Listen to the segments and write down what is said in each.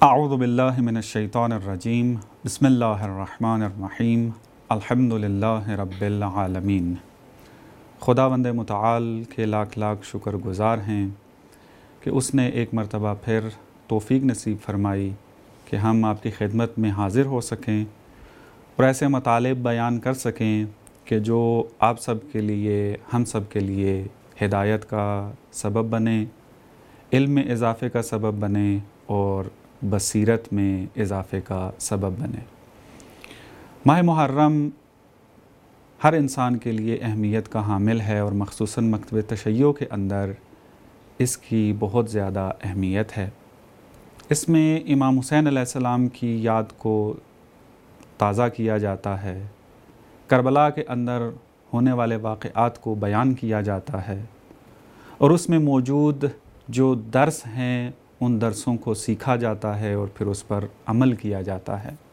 اعوذ باللہ من الشیطان الرجیم بسم اللہ الرحمن الرحیم الحمدللہ رب العالمین۔ خداوند متعال کے لاکھ لاکھ شکر گزار ہیں کہ اس نے ایک مرتبہ پھر توفیق نصیب فرمائی کہ ہم آپ کی خدمت میں حاضر ہو سکیں اور ایسے مطالب بیان کر سکیں کہ جو آپ سب کے لیے، ہم سب کے لیے ہدایت کا سبب بنے، علم میں اضافے کا سبب بنے اور بصیرت میں اضافے کا سبب بنے۔ ماہ محرم ہر انسان کے لیے اہمیت کا حامل ہے اور مخصوصاً مکتب تشیع کے اندر اس کی بہت زیادہ اہمیت ہے۔ اس میں امام حسین علیہ السلام کی یاد کو تازہ کیا جاتا ہے، کربلا کے اندر ہونے والے واقعات کو بیان کیا جاتا ہے اور اس میں موجود جو درس ہیں ان درسوں کو سیکھا جاتا ہے اور پھر اس پر عمل کیا جاتا ہے۔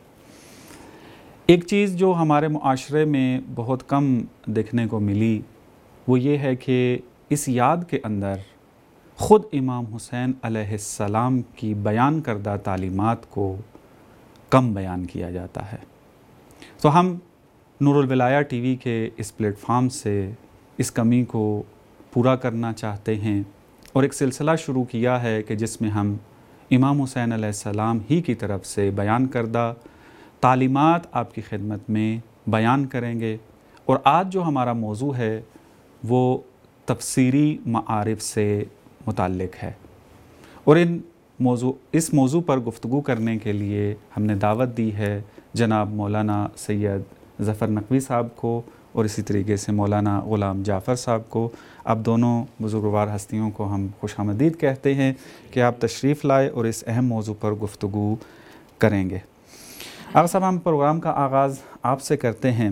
ایک چیز جو ہمارے معاشرے میں بہت کم دیکھنے کو ملی وہ یہ ہے کہ اس یاد کے اندر خود امام حسین علیہ السلام کی بیان کردہ تعلیمات کو کم بیان کیا جاتا ہے۔ تو ہم نور الولایہ ٹی وی کے اس پلیٹ فارم سے اس کمی کو پورا کرنا چاہتے ہیں اور ایک سلسلہ شروع کیا ہے کہ جس میں ہم امام حسین علیہ السلام ہی کی طرف سے بیان کردہ تعلیمات آپ کی خدمت میں بیان کریں گے۔ اور آج جو ہمارا موضوع ہے وہ تفسیری معارف سے متعلق ہے اور اس موضوع پر گفتگو کرنے کے لیے ہم نے دعوت دی ہے جناب مولانا سید ظفر نقوی صاحب کو اور اسی طریقے سے مولانا غلام جعفر صاحب کو۔ آپ دونوں بزرگوار ہستیوں کو ہم خوش آمدید کہتے ہیں کہ آپ تشریف لائے اور اس اہم موضوع پر گفتگو کریں گے۔ آقا صاحب، ہم پروگرام کا آغاز آپ سے کرتے ہیں۔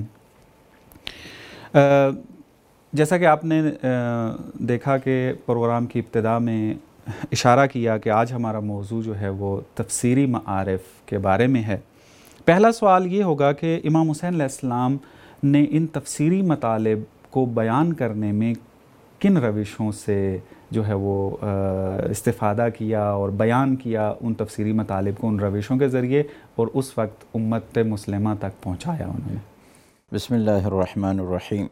جیسا کہ آپ نے دیکھا کہ پروگرام کی ابتدا میں اشارہ کیا کہ آج ہمارا موضوع جو ہے وہ تفسیری معارف کے بارے میں ہے۔ پہلا سوال یہ ہوگا کہ امام حسین علیہ السلام نے ان تفسیری مطالب کو بیان کرنے میں کن روشوں سے جو ہے وہ استفادہ کیا اور بیان کیا ان تفسیری مطالب کو ان روشوں کے ذریعے اور اس وقت امت مسلمہ تک پہنچایا انہوں نے؟ بسم اللہ الرحمن الرحیم،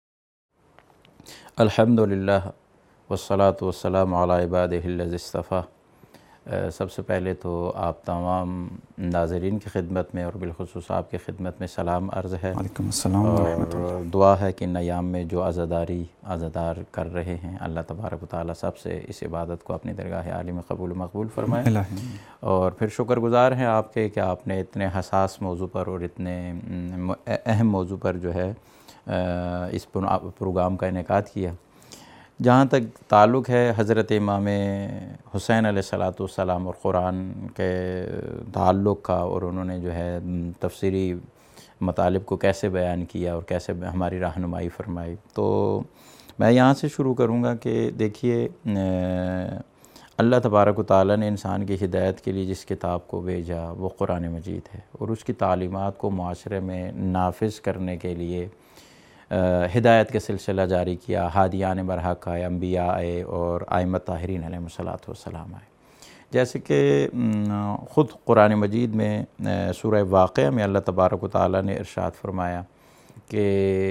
الحمدللہ والصلاة والسلام علی عبادہ الذی اصطفیٰ۔ سب سے پہلے تو آپ تمام ناظرین کی خدمت میں اور بالخصوص آپ کی خدمت میں سلام عرض ہے۔ وعلیکم السلام ورحمۃ اللہ۔ اور دعا ہے کہ ان ایام میں جو عزادار کر رہے ہیں اللہ تبارک و تعالیٰ سب سے اس عبادت کو اپنی درگاہ عالی میں قبول و مقبول فرمائے۔ اور پھر شکر گزار ہیں آپ کے کہ آپ نے اتنے حساس موضوع پر اور اتنے اہم موضوع پر جو ہے اس پروگرام کا انعقاد کیا۔ جہاں تک تعلق ہے حضرت امام حسین علیہ السلام اور قرآن کے تعلق کا، اور انہوں نے جو ہے تفسیری مطالب کو کیسے بیان کیا اور کیسے ہماری رہنمائی فرمائی، تو میں یہاں سے شروع کروں گا کہ دیکھیے اللہ تبارک و تعالیٰ نے انسان کی ہدایت کے لیے جس کتاب کو بھیجا وہ قرآن مجید ہے، اور اس کی تعلیمات کو معاشرے میں نافذ کرنے کے لیے ہدایت کا سلسلہ جاری کیا۔ ہادیان برحق آئے، انبیاء آئے اور ائمہ طاہرین علیہ السلام آئے۔ جیسے کہ خود قرآن مجید میں سورہ واقعہ میں اللہ تبارک و تعالیٰ نے ارشاد فرمایا کہ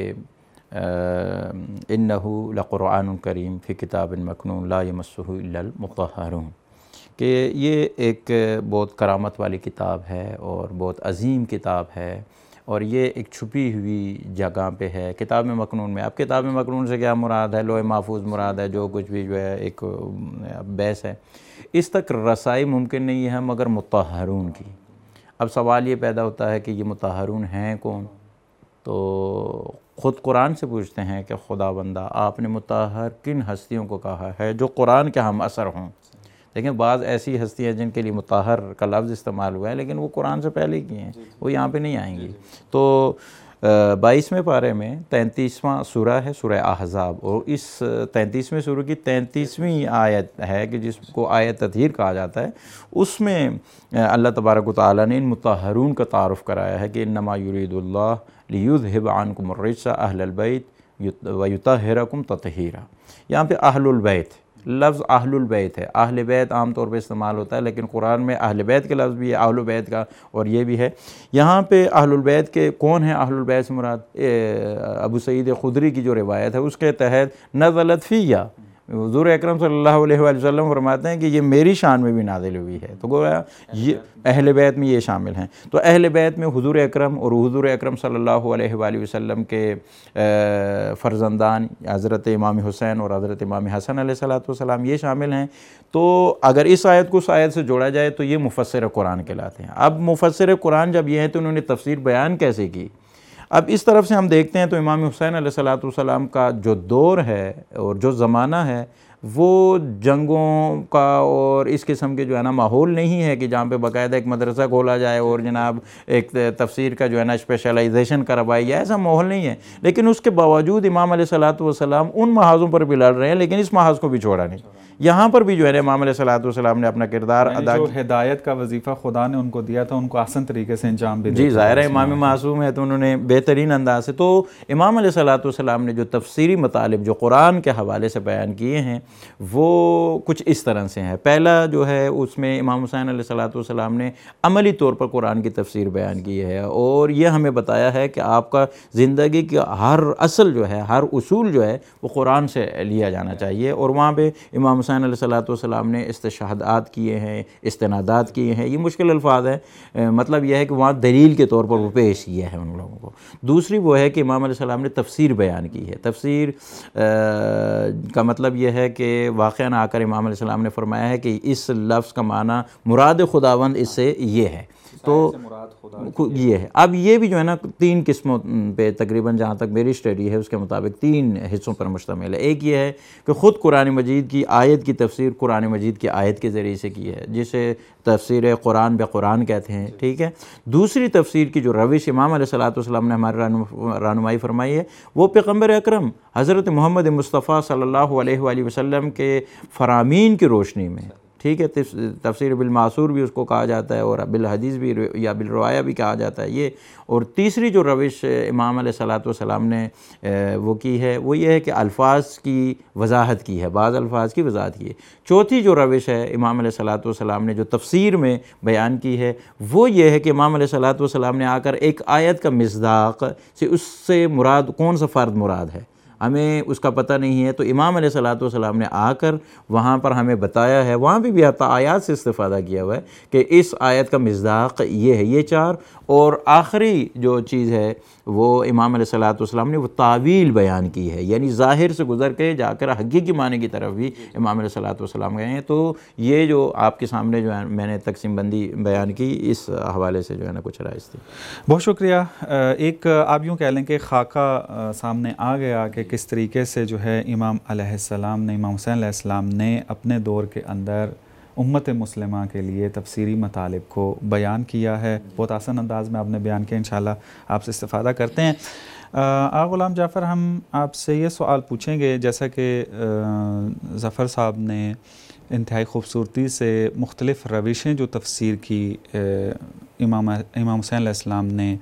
انہ لقرآن کریم فی کتاب مکنون لا یمسہ الا المطہرون، کہ یہ ایک بہت کرامت والی کتاب ہے اور بہت عظیم کتاب ہے، اور یہ ایک چھپی ہوئی جگہ پہ ہے۔ کتاب مکنون میں، اب کتاب مکنون سے کیا مراد ہے؟ لوح محفوظ مراد ہے، جو کچھ بھی جو ہے ایک بحث ہے، اس تک رسائی ممکن نہیں ہے مگر مطہرون کی۔ اب سوال یہ پیدا ہوتا ہے کہ یہ مطہرون ہیں کون؟ تو خود قرآن سے پوچھتے ہیں کہ خدا بندہ آپ نے مطہر کن ہستیوں کو کہا ہے جو قرآن کے ہم اثر ہوں؟ لیکن بعض ایسی ہستیاں جن کے لیے مطہر کا لفظ استعمال ہوا ہے لیکن وہ قرآن سے پہلے کی ہیں، وہ یہاں پہ نہیں آئیں گی۔ تو 22ویں پارے میں 33واں سورہ ہے، سورہ احزاب، اور اس 33ویں سورہ کی 33ویں آیت ہے کہ جس کو آیت تطہیر کہا جاتا ہے۔ اس میں اللہ تبارک و تعالیٰ نے ان مطہرون کا تعارف کرایا ہے کہ انما یرید اللہ لیذھب عنکم الرجس اہل البیت ویطہرکم تطہیرا۔ یہاں پہ اہل البیت لفظ اہل البیت ہے. اہل بیت عام طور پہ استعمال ہوتا ہے لیکن قرآن میں اہل بیت کے لفظ بھی ہے, اہل بیت کا, اور یہ بھی ہے. یہاں پہ اہل البیت کے کون ہیں؟ اہل البیت سے مراد ابو سعید خدری کی جو روایت ہے اس کے تحت نزلت فیہ, حضور اکرم صلی اللہ علیہ وآلہ وسلم فرماتے ہیں کہ یہ میری شان میں بھی نازل ہوئی ہے. تو گویا یہ اہل بیت میں یہ شامل ہیں. تو اہل بیت میں حضور اکرم اور حضور اکرم صلی اللہ علیہ وآلہ وسلم کے فرزندان حضرت امام حسین اور حضرت امام حسن علیہ السلام یہ شامل ہیں. تو اگر اس آیت کو اس آیت سے جوڑا جائے تو یہ مفسر قرآن کہلاتے ہیں. اب مفسر قرآن جب یہ ہیں تو انہوں نے تفسیر بیان کیسے کی؟ اب اس طرف سے ہم دیکھتے ہیں تو امام حسین علیہ السلام کا جو دور ہے اور جو زمانہ ہے وہ جنگوں کا اور اس قسم کے جو ہے نا ماحول نہیں ہے کہ جہاں پہ باقاعدہ ایک مدرسہ کھولا جائے اور جناب ایک تفسیر کا جو ہے نا اسپیشلائزیشن کروائی جائے, ایسا ماحول نہیں ہے. لیکن اس کے باوجود امام علیہ السلام ان محاذوں پر بھی لڑ رہے ہیں لیکن اس محاذ کو بھی چھوڑا نہیں. یہاں پر بھی جو ہے امام علیہ السلام نے اپنا کردار ادا جو ہدایت کا وظیفہ خدا نے ان کو دیا تھا ان کو آسان طریقے سے انجام بھی جی ظاہر ہے امام معصوم ہے تو انہوں نے بہترین انداز سے. تو امام علیہ السلام نے جو تفسیری مطالب جو قرآن کے حوالے سے بیان کیے ہیں وہ کچھ اس طرح سے ہیں. پہلا جو ہے اس میں امام حسین علیہ السلام نے عملی طور پر قرآن کی تفسیر بیان کی ہے اور یہ ہمیں بتایا ہے کہ آپ کا زندگی کا ہر اصل جو ہے, ہر اصول جو ہے وہ قرآن سے لیا جانا چاہیے. اور وہاں پہ امام حسین علیہ السلام نے استشہادات کیے ہیں, استنادات کیے ہیں. یہ مشکل الفاظ ہے, مطلب یہ ہے کہ وہاں دلیل کے طور پر وہ پیش کیا ہے ان لوگوں کو. دوسری وہ ہے کہ امام علیہ السلام نے تفسیر بیان کی ہے. تفسیر کا مطلب یہ ہے کہ واقعاً آ کر امام علیہ السلام نے فرمایا ہے کہ اس لفظ کا معنی مراد خداوند اس سے یہ ہے. تو یہ ہے. اب یہ بھی جو ہے نا 3 قسموں پہ تقریباً جہاں تک میری اسٹڈی ہے اس کے مطابق 3 حصوں پر مشتمل ہے. ایک یہ ہے کہ خود قرآن مجید کی آیت کی تفسیر قرآن مجید کی آیت کے ذریعے سے کی ہے جسے تفسیر قرآن بے قرآن کہتے ہیں, ٹھیک ہے. دوسری تفسیر کی جو روش امام علیہ السلام نے ہماری رہنمائی فرمائی ہے وہ پیغمبر اکرم حضرت محمد مصطفیٰ صلی اللہ علیہ وآلہ وسلم کے فرامین کی روشنی میں, ٹھیک ہے. تفسیر بالمعصور بھی اس کو کہا جاتا ہے اور بالحدیث بھی یا بالروایہ بھی کہا جاتا ہے یہ. اور تیسری جو روش امام علیہ السلام نے وہ کی ہے وہ یہ ہے کہ الفاظ کی وضاحت کی ہے, بعض الفاظ کی وضاحت کی ہے. چوتھی جو روش ہے امام علیہ السلام نے جو تفسیر میں بیان کی ہے وہ یہ ہے کہ امام علیہ السلام نے آ کر ایک آیت کا مصداق سے اس سے مراد کون سا فرد مراد ہے ہمیں اس کا پتہ نہیں ہے. تو امام علیہ السلام نے آ کر وہاں پر ہمیں بتایا ہے, وہاں بھی حتی آیات سے استفادہ کیا ہوا ہے کہ اس آیت کا مصداق یہ ہے. یہ 4. اور آخری جو چیز ہے وہ امام علیہ السلام نے وہ تعویل بیان کی ہے, یعنی ظاہر سے گزر کے جا کر حقیقی معنی کی طرف بھی امام علیہ السلام گئے ہیں. تو یہ جو آپ کے سامنے جو ہے میں نے تقسیم بندی بیان کی اس حوالے سے جو ہے نا کچھ رائے تھی. بہت شکریہ. ایک آپ یوں کہہ لیں کہ خاکہ سامنے آ گیا کہ کس طریقے سے جو ہے امام علیہ السلام نے, امام حسین علیہ السلام نے اپنے دور کے اندر امت مسلمہ کے لیے تفسیری مطالب کو بیان کیا ہے. بہت آسان انداز میں آپ نے بیان کیا, انشاءاللہ آپ سے استفادہ کرتے ہیں. آغا غلام جعفر, ہم آپ سے یہ سوال پوچھیں گے جیسا کہ ظفر صاحب نے انتہائی خوبصورتی سے مختلف روشیں جو تفسیر کی امام حسین علیہ السلام نے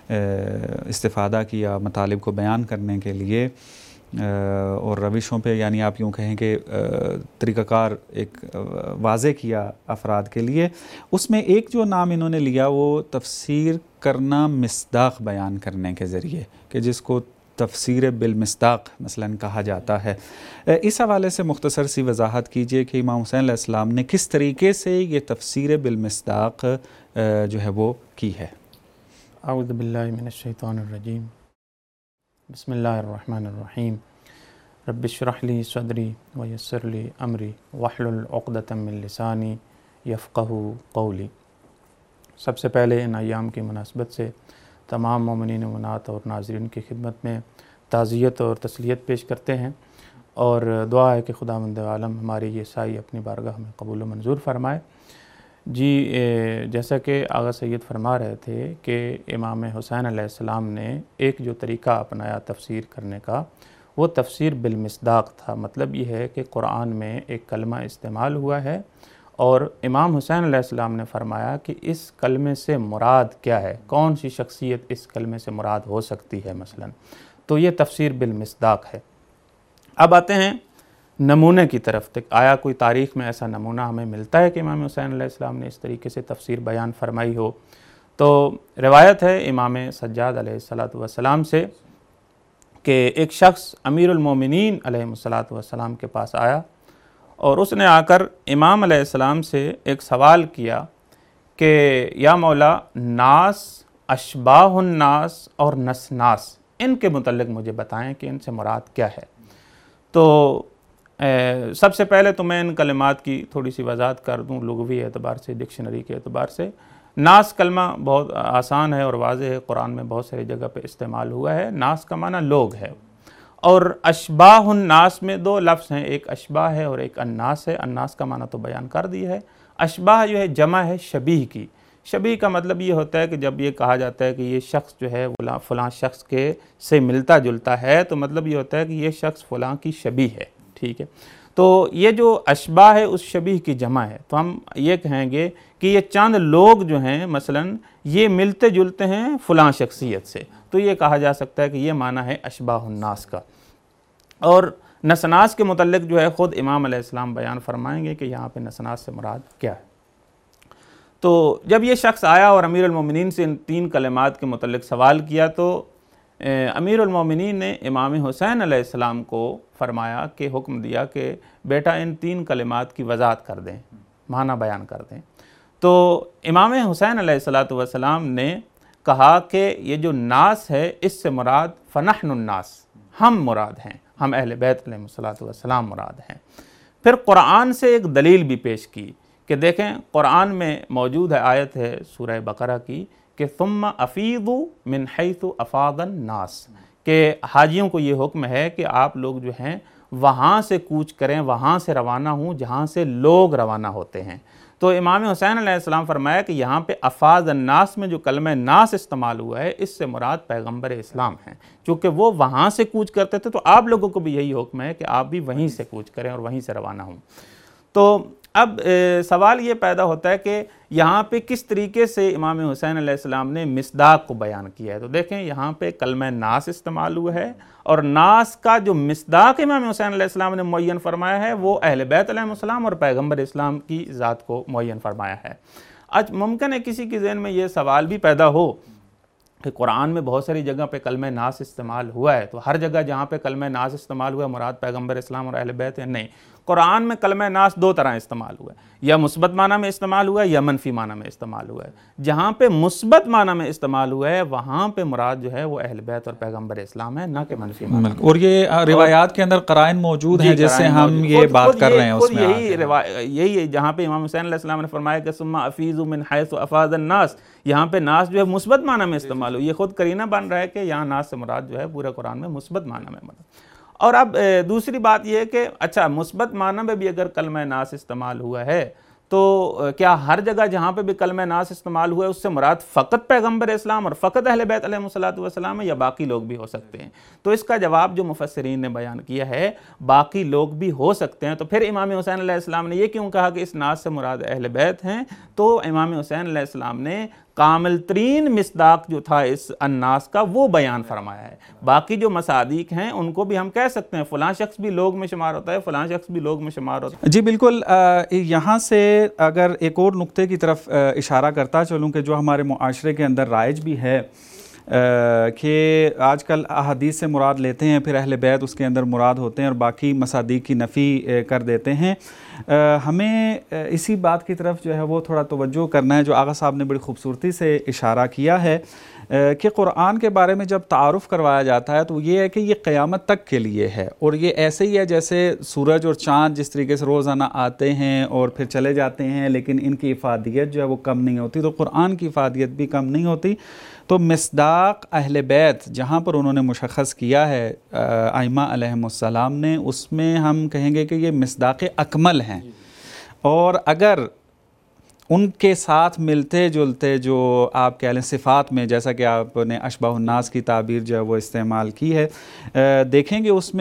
استفادہ کیا مطالب کو بیان کرنے کے لیے, اور روشوں پہ یعنی آپ یوں کہیں کہ طریقہ کار ایک واضح کیا افراد کے لیے. اس میں ایک جو نام انہوں نے لیا وہ تفسیر کرنا مصداق بیان کرنے کے ذریعے, کہ جس کو تفسیر بالمصداق مثلاً کہا جاتا ہے. اس حوالے سے مختصر سی وضاحت کیجئے کہ امام حسین علیہ السلام نے کس طریقے سے یہ تفسیر بالمصداق جو ہے وہ کی ہے. اعوذ باللہ من الشیطان الرجیم, بسم اللہ الرحمن الرحیم. رب اشرح لی صدری ویسر لی امری واحلل عقدۃ من لسانی یفقہوا قولی. سب سے پہلے ان ایام کی مناسبت سے تمام مومنین و مومنات اور ناظرین کی خدمت میں تعزیت اور تسلیت پیش کرتے ہیں اور دعا ہے کہ خداوند عالم ہماری یہ سعی اپنی بارگاہ میں قبول و منظور فرمائے. جی جیسا کہ آغا سید فرما رہے تھے کہ امام حسین علیہ السلام نے ایک جو طریقہ اپنایا تفسیر کرنے کا وہ تفسیر بالمصداق تھا. مطلب یہ ہے کہ قرآن میں ایک کلمہ استعمال ہوا ہے اور امام حسین علیہ السلام نے فرمایا کہ اس کلمے سے مراد کیا ہے, کون سی شخصیت اس کلمے سے مراد ہو سکتی ہے مثلا. تو یہ تفسیر بالمصداق ہے. اب آتے ہیں نمونے کی طرف تک، آیا کوئی تاریخ میں ایسا نمونہ ہمیں ملتا ہے کہ امام حسین علیہ السلام نے اس طریقے سے تفسیر بیان فرمائی ہو؟ تو روایت ہے امام سجاد علیہ السلام سے کہ ایک شخص امیر المومنین علیہ السلام کے پاس آیا اور اس نے آ کر امام علیہ السلام سے ایک سوال کیا کہ یا مولا، ناس، اشباہ الناس اور نسناس، ان کے متعلق مجھے بتائیں کہ ان سے مراد کیا ہے۔ تو سب سے پہلے تو میں ان کلمات کی تھوڑی سی وضاحت کر دوں لغوی اعتبار سے، ڈکشنری کے اعتبار سے۔ ناس کلمہ بہت آسان ہے اور واضح ہے، قرآن میں بہت ساری جگہ پہ استعمال ہوا ہے۔ ناس کا معنی لوگ ہے، اور اشباہ الناس میں دو لفظ ہیں، ایک اشباہ ہے اور ایک الناس ہے۔ الناس کا معنی تو بیان کر دیا ہے۔ اشباہ جو ہے جمع ہے شبیہ کی۔ شبیہ کا مطلب یہ ہوتا ہے کہ جب یہ کہا جاتا ہے کہ یہ شخص جو ہے فلاں شخص کے سے ملتا جلتا ہے، تو مطلب یہ ہوتا ہے کہ یہ شخص فلاں کی شبیہ ہے، ٹھیک ہے۔ تو یہ جو اشباہ ہے اس شبیہ کی جمع ہے، تو ہم یہ کہیں گے کہ یہ چند لوگ جو ہیں مثلاً یہ ملتے جلتے ہیں فلاں شخصیت سے، تو یہ کہا جا سکتا ہے کہ یہ معنی ہے اشباہ الناس کا۔ اور نسناس کے متعلق جو ہے خود امام علیہ السلام بیان فرمائیں گے کہ یہاں پہ نسناس سے مراد کیا ہے۔ تو جب یہ شخص آیا اور امیر المومنین سے ان تین کلمات کے متعلق سوال کیا، تو امیر المومنین نے امام حسین علیہ السلام کو فرمایا کہ حکم دیا کہ بیٹا ان تین کلمات کی وضاحت کر دیں، معنی بیان کر دیں۔ تو امام حسین علیہ السلام نے کہا کہ یہ جو ناس ہے اس سے مراد فنحن الناس، ہم مراد ہیں، ہم اہل بیت علیہ السلام مراد ہیں۔ پھر قرآن سے ایک دلیل بھی پیش کی کہ دیکھیں قرآن میں موجود ہے، آیت ہے سورہ بقرہ کی کہ ثم افیضوا من حیث افاض الناس، کہ حاجیوں کو یہ حکم ہے کہ آپ لوگ جو ہیں وہاں سے کوچ کریں، وہاں سے روانہ ہوں جہاں سے لوگ روانہ ہوتے ہیں۔ تو امام حسین علیہ السلام فرمایا کہ یہاں پہ افاض الناس میں جو کلمہ ناس استعمال ہوا ہے اس سے مراد پیغمبر اسلام ہیں، چونکہ وہ وہاں سے کوچ کرتے تھے، تو آپ لوگوں کو بھی یہی حکم ہے کہ آپ بھی وہیں سے کوچ کریں اور وہیں سے روانہ ہوں۔ تو اب سوال یہ پیدا ہوتا ہے کہ یہاں پہ کس طریقے سے امام حسین علیہ السلام نے مصداق کو بیان کیا ہے۔ تو دیکھیں یہاں پہ کلمہ ناس استعمال ہوا ہے، اور ناس کا جو مصداق امام حسین علیہ السلام نے معین فرمایا ہے وہ اہل بیت علیہ السلام اور پیغمبر اسلام کی ذات کو معین فرمایا ہے۔ آج ممکن ہے کسی کے ذہن میں یہ سوال بھی پیدا ہو کہ قرآن میں بہت ساری جگہ پہ کلمہ ناس استعمال ہوا ہے، تو ہر جگہ جہاں پہ کلمہ ناس استعمال ہوا ہے مراد پیغمبر اسلام اور اہل بیت ہے؟ نہیں، قرآن میں کلمہ ناس دو طرح استعمال ہوا ہے، یا مثبت معنی میں استعمال ہوا ہے یا منفی معنی میں استعمال ہوا ہے۔ جہاں پہ مثبت معنی میں استعمال ہوا ہے وہاں پہ مراد جو ہے وہ اہل بیت اور پیغمبر اسلام ہے، نہ کہ منفی معنی میں۔ اور یہ روایات کے اندر قرائن موجود ہیں جس سے ہم یہ بات کر رہے ہیں، اس میں یہی ہے جہاں پہ امام حسین علیہ السلام نے فرمایا کہ ثم افیضوا من حیث افاض الناس، یہاں پہ ناس جو ہے مثبت معنی میں استعمال ہو، یہ خود قرینہ بن رہا ہے کہ یہاں ناس سے مراد جو ہے پورے قرآن میں مثبت معنی میں مراد۔ اور اب دوسری بات یہ ہے کہ اچھا مثبت معنی میں بھی اگر کلمہ ناس استعمال ہوا ہے تو کیا ہر جگہ جہاں پہ بھی کلمہ ناس استعمال ہوا ہے اس سے مراد فقط پیغمبر اسلام اور فقط اہل بیت علیہ السلام ہے یا باقی لوگ بھی ہو سکتے ہیں؟ تو اس کا جواب جو مفسرین نے بیان کیا ہے باقی لوگ بھی ہو سکتے ہیں۔ تو پھر امام حسین علیہ السلام نے یہ کیوں کہا کہ اس ناس سے مراد اہل بیت ہیں؟ تو امام حسین علیہ السلام نے کامل ترین مصداق جو تھا اس الناس کا وہ بیان فرمایا ہے۔ باقی جو مصادیق ہیں ان کو بھی ہم کہہ سکتے ہیں فلاں شخص بھی لوگ میں شمار ہوتا ہے، فلاں شخص بھی لوگ میں شمار ہوتا ہے۔ جی بالکل، یہاں سے اگر ایک اور نقطے کی طرف اشارہ کرتا چلوں کہ جو ہمارے معاشرے کے اندر رائج بھی ہے کہ آج کل احادیث سے مراد لیتے ہیں، پھر اہل بیت اس کے اندر مراد ہوتے ہیں اور باقی مصادیق کی نفی کر دیتے ہیں۔ ہمیں اسی بات کی طرف جو ہے وہ تھوڑا توجہ کرنا ہے جو آغا صاحب نے بڑی خوبصورتی سے اشارہ کیا ہے کہ قرآن کے بارے میں جب تعارف کروایا جاتا ہے تو یہ ہے کہ یہ قیامت تک کے لیے ہے، اور یہ ایسے ہی ہے جیسے سورج اور چاند جس طریقے سے روزانہ آتے ہیں اور پھر چلے جاتے ہیں لیکن ان کی افادیت جو ہے وہ کم نہیں ہوتی، تو قرآن کی افادیت بھی کم نہیں ہوتی۔ تو مصداق اہل بیت جہاں پر انہوں نے مشخص کیا ہے ائمہ علیہم السلام نے، اس میں ہم کہیں گے کہ یہ مصداق اکمل ہیں، اور اگر ان کے ساتھ ملتے جلتے جو آپ کہہ لیں صفات میں، جیسا کہ آپ نے اشباہ الناس کی تعبیر جو ہے وہ استعمال کی ہے، دیکھیں گے اس میں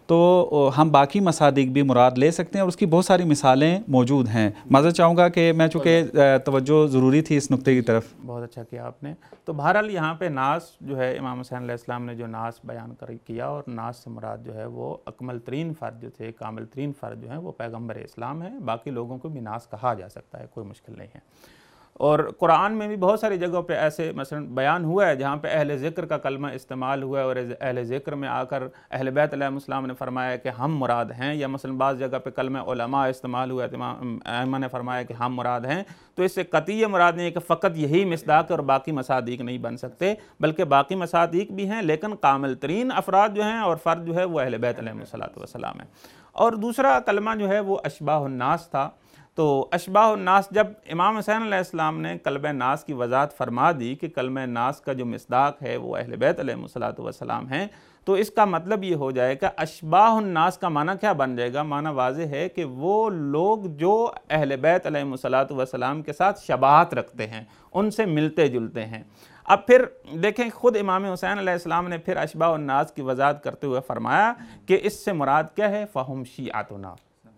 تو ہم باقی مصادیق بھی مراد لے سکتے ہیں اور اس کی بہت ساری مثالیں موجود ہیں. معذرت چاہوں گا کہ میں چونکہ توجہ ضروری تھی اس نقطے کی طرف. بہت اچھا کیا آپ نے. تو بہرحال یہاں پہ ناس جو ہے امام حسین علیہ السلام نے جو ناس بیان کیا، اور ناس سے مراد جو ہے وہ اکمل ترین فرد جو تھے، کامل ترین فرد جو ہیں وہ پیغمبر اسلام ہے. باقی لوگوں کو بھی ناس کہا جا سکتا ہے، کوئی مشکل نہیں ہے. اور قرآن میں بھی بہت ساری جگہوں پہ ایسے مثلا بیان ہوا ہے جہاں پہ اہل ذکر کا کلمہ استعمال ہوا ہے، اور اہل ذکر میں آ کر اہل بیت علیہ السلام نے فرمایا کہ ہم مراد ہیں، یا مثلا بعض جگہ پہ کلمہ علماء استعمال ہوا ہے، امام ائمہ نے فرمایا کہ ہم مراد ہیں. تو اس سے قطعی مراد نہیں ہے کہ فقط یہی مصداق اور باقی مصادیق نہیں بن سکتے، بلکہ باقی مصادیق بھی ہیں، لیکن کامل ترین افراد جو ہیں اور فرد جو ہے وہ اہل بیت علیہ السلام ہے. اور دوسرا کلمہ جو ہے وہ اشباہ الناس تھا. تو اشباہ الناس، جب امام حسین علیہ السلام نے کلمہ ناس کی وضاحت فرما دی کہ کلمہ ناس کا جو مصداق ہے وہ اہل بیت علیہ السلام ہیں، تو اس کا مطلب یہ ہو جائے کہ اشباہ الناس کا معنی کیا بن جائے گا؟ معنی واضح ہے کہ وہ لوگ جو اہل بیت علیہ السلام کے ساتھ شباہت رکھتے ہیں، ان سے ملتے جلتے ہیں. اب پھر دیکھیں خود امام حسین علیہ السلام نے پھر اشباہ الناس کی وضاحت کرتے ہوئے فرمایا کہ اس سے مراد کیا ہے؟ فہم شیعتنا،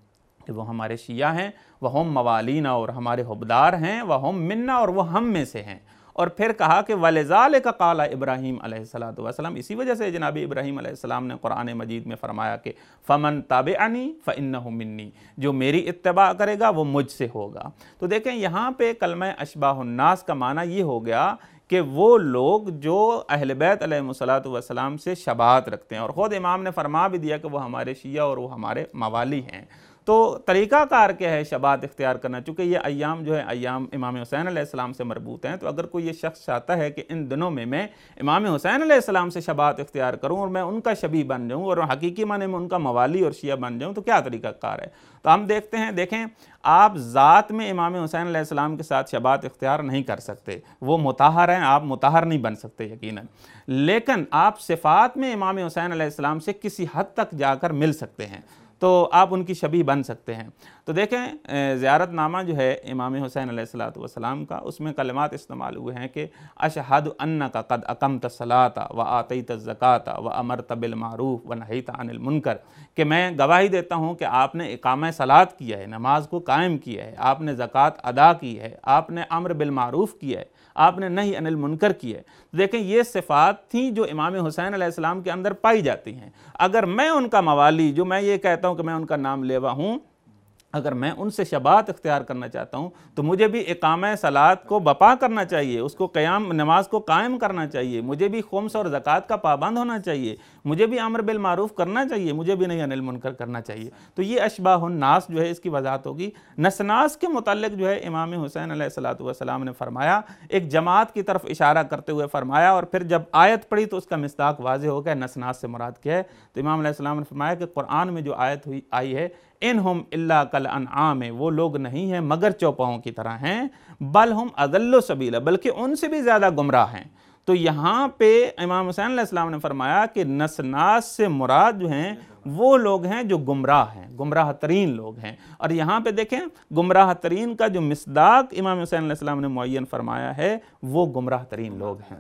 کہ وہ ہمارے شیعہ ہیں، وہ ہم موالینا اور ہمارے حبدار ہیں، وہ ہم منا اور وہ ہم میں سے ہیں. اور پھر کہا کہ وَلِذَالِكَ قَالَ ابراہیم علیہ السلام، اسی وجہ سے جناب ابراہیم علیہ السلام نے قرآن مجید میں فرمایا کہ فَمَن تَابِعَنِي فَإِنَّهُ مِنِّي، جو میری اتباع کرے گا وہ مجھ سے ہوگا. تو دیکھیں یہاں پہ کلمہ اشباہ الناس کا معنی یہ ہو گیا کہ وہ لوگ جو اہل بیت علیہ السلام سے شباہت رکھتے ہیں. اور خود امام نے فرما بھی دیا کہ وہ ہمارے شیعہ اور وہ ہمارے موالی ہیں. تو طریقہ کار کیا ہے شباہت اختیار کرنا؟ چونکہ یہ ایام جو ہے ایام امام حسین علیہ السلام سے مربوط ہیں، تو اگر کوئی یہ شخص چاہتا ہے کہ ان دنوں میں امام حسین علیہ السلام سے شباہت اختیار کروں اور میں ان کا شبیہ بن جاؤں اور حقیقی معنی میں ان کا موالی اور شیعہ بن جاؤں، تو کیا طریقہ کار ہے؟ تو ہم دیکھتے ہیں، دیکھیں آپ ذات میں امام حسین علیہ السلام کے ساتھ شباہت اختیار نہیں کر سکتے، وہ مطہر ہیں، آپ مطہر نہیں بن سکتے یقیناً، لیکن آپ صفات میں امام حسین علیہ السلام سے کسی حد تک جا کر مل سکتے ہیں، تو آپ ان کی شبیہ بن سکتے ہیں. تو دیکھیں زیارت نامہ جو ہے امام حسین علیہ السلام کا، اس میں کلمات استعمال ہوئے ہیں کہ اشہد انک قد اقمت الصلاۃ وآتیت الزکاۃ وامرت بالمعروف ونہیت عن المنکر، کہ میں گواہی دیتا ہوں کہ آپ نے اقامہ صلاۃ کیا ہے، نماز کو قائم کیا ہے، آپ نے زکوٰۃ ادا کی ہے، آپ نے امر بالمعروف کیا ہے، آپ نے نہی عن المنکر کی ہے. دیکھیں یہ صفات تھیں جو امام حسین علیہ السلام کے اندر پائی جاتی ہیں. اگر میں ان کا موالی، جو میں یہ کہتا ہوں کہ میں ان کا نام لیوا ہوں، اگر میں ان سے شباہت اختیار کرنا چاہتا ہوں تو مجھے بھی اقامہ صلاۃ کو بپا کرنا چاہیے، اس کو قیام نماز کو قائم کرنا چاہیے، مجھے بھی خمس اور زکوٰۃ کا پابند ہونا چاہیے، مجھے بھی امر بالمعروف کرنا چاہیے، مجھے بھی نہی عن المنکر کرنا چاہیے. تو یہ اشباہ الناس جو ہے اس کی وضاحت ہوگی. نسناس کے متعلق جو ہے امام حسین علیہ السلام نے فرمایا، ایک جماعت کی طرف اشارہ کرتے ہوئے فرمایا، اور پھر جب آیت پڑھی تو اس کا مصداق واضح ہو گیا نسناس سے مراد کیا ہے. تو امام علیہ السلام نے فرمایا کہ قرآن میں جو آیت آئی ہے انہم الا کالانعام، وہ لوگ نہیں ہیں مگر چوپاؤں کی طرح ہیں، بل ہم اضل سبیلا، بلکہ ان سے بھی زیادہ گمراہ ہیں. تو یہاں پہ امام حسین علیہ السلام نے فرمایا کہ نسناس سے مراد جو ہیں وہ لوگ ہیں جو گمراہ ہیں، گمراہ ترین لوگ ہیں. اور یہاں پہ دیکھیں گمراہ ترین کا جو مصداق امام حسین علیہ السلام نے معین فرمایا ہے وہ گمراہ ترین لوگ ہیں.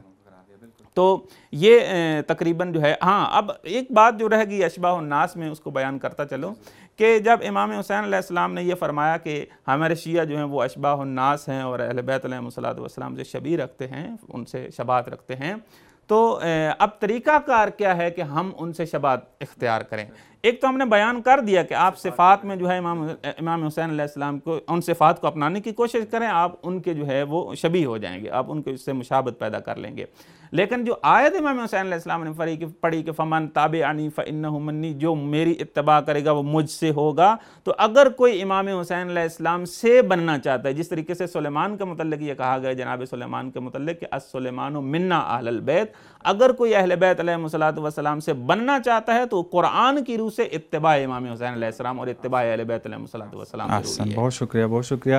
تو یہ تقریباً جو ہے، ہاں اب ایک بات جو رہ گئی اشباہ الناس میں، اس کو بیان کرتا چلو کہ جب امام حسین علیہ السلام نے یہ فرمایا کہ ہمارے شیعہ جو ہیں وہ اشباہ الناس ہیں اور اہل بیت علیہ السلام سے شبیہ رکھتے ہیں، ان سے شباہت رکھتے ہیں، تو اب طریقہ کار کیا ہے کہ ہم ان سے شباہت اختیار کریں؟ ایک تو ہم نے بیان کر دیا کہ آپ صفات میں جو ہے امام حسین علیہ السلام کو، ان صفات کو اپنانے کی کوشش کریں، آپ ان کے جو ہے وہ شبیہ ہو جائیں گے، آپ ان کو اس سے مشابہت پیدا کر لیں گے. لیکن جو آیت امام حسین علیہ السلام نے پڑھی کہ فمن تابعنی فانہ منی، جو میری اتباع کرے گا وہ مجھ سے ہوگا. تو اگر کوئی امام حسین علیہ السلام سے بننا چاہتا ہے، جس طریقے سے سلیمان کے متعلق یہ کہا گیا جناب سلیمان کے متعلق کہ السلیمان منا اہل البیت، اگر کوئی اہل بیت علیہ السلام سے بننا چاہتا ہے تو قرآن کی روح سے اتباع امام حسین علیہ السلام اور اتباع اہل بیت علیہ السلام ضروری ہے. بہت شکریہ، بہت شکریہ.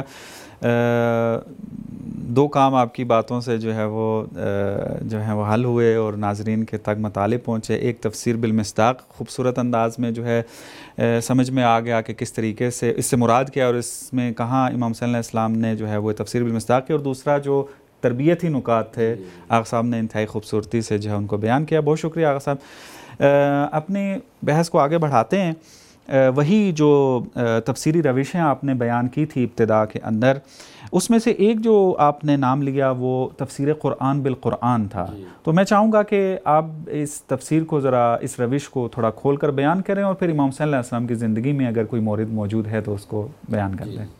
دو کام آپ کی باتوں سے جو ہے وہ حل ہوئے اور ناظرین کے تک مطالب پہنچے. ایک تفسیر بالمصداق خوبصورت انداز میں جو ہے سمجھ میں آ گیا کہ کس طریقے سے اس سے مراد کیا اور اس میں کہاں امام حسین علیہ السلام نے جو ہے وہ تفسیر بالمصداق کی، اور دوسرا جو تربیتی نکات تھے آغا صاحب نے انتہائی خوبصورتی سے جو ہے ان کو بیان کیا. بہت شکریہ آغا صاحب. اپنے بحث کو آگے بڑھاتے ہیں. وہی جو تفسیری روشیں آپ نے بیان کی تھی ابتدا کے اندر، اس میں سے ایک جو آپ نے نام لیا وہ تفسیر قرآن بالقرآن تھا. تو میں چاہوں گا کہ آپ اس تفسیر کو ذرا، اس روش کو تھوڑا کھول کر بیان کریں، اور پھر امام حسین علیہ السلام کی زندگی میں اگر کوئی مورد موجود ہے تو اس کو بیان کر دیں.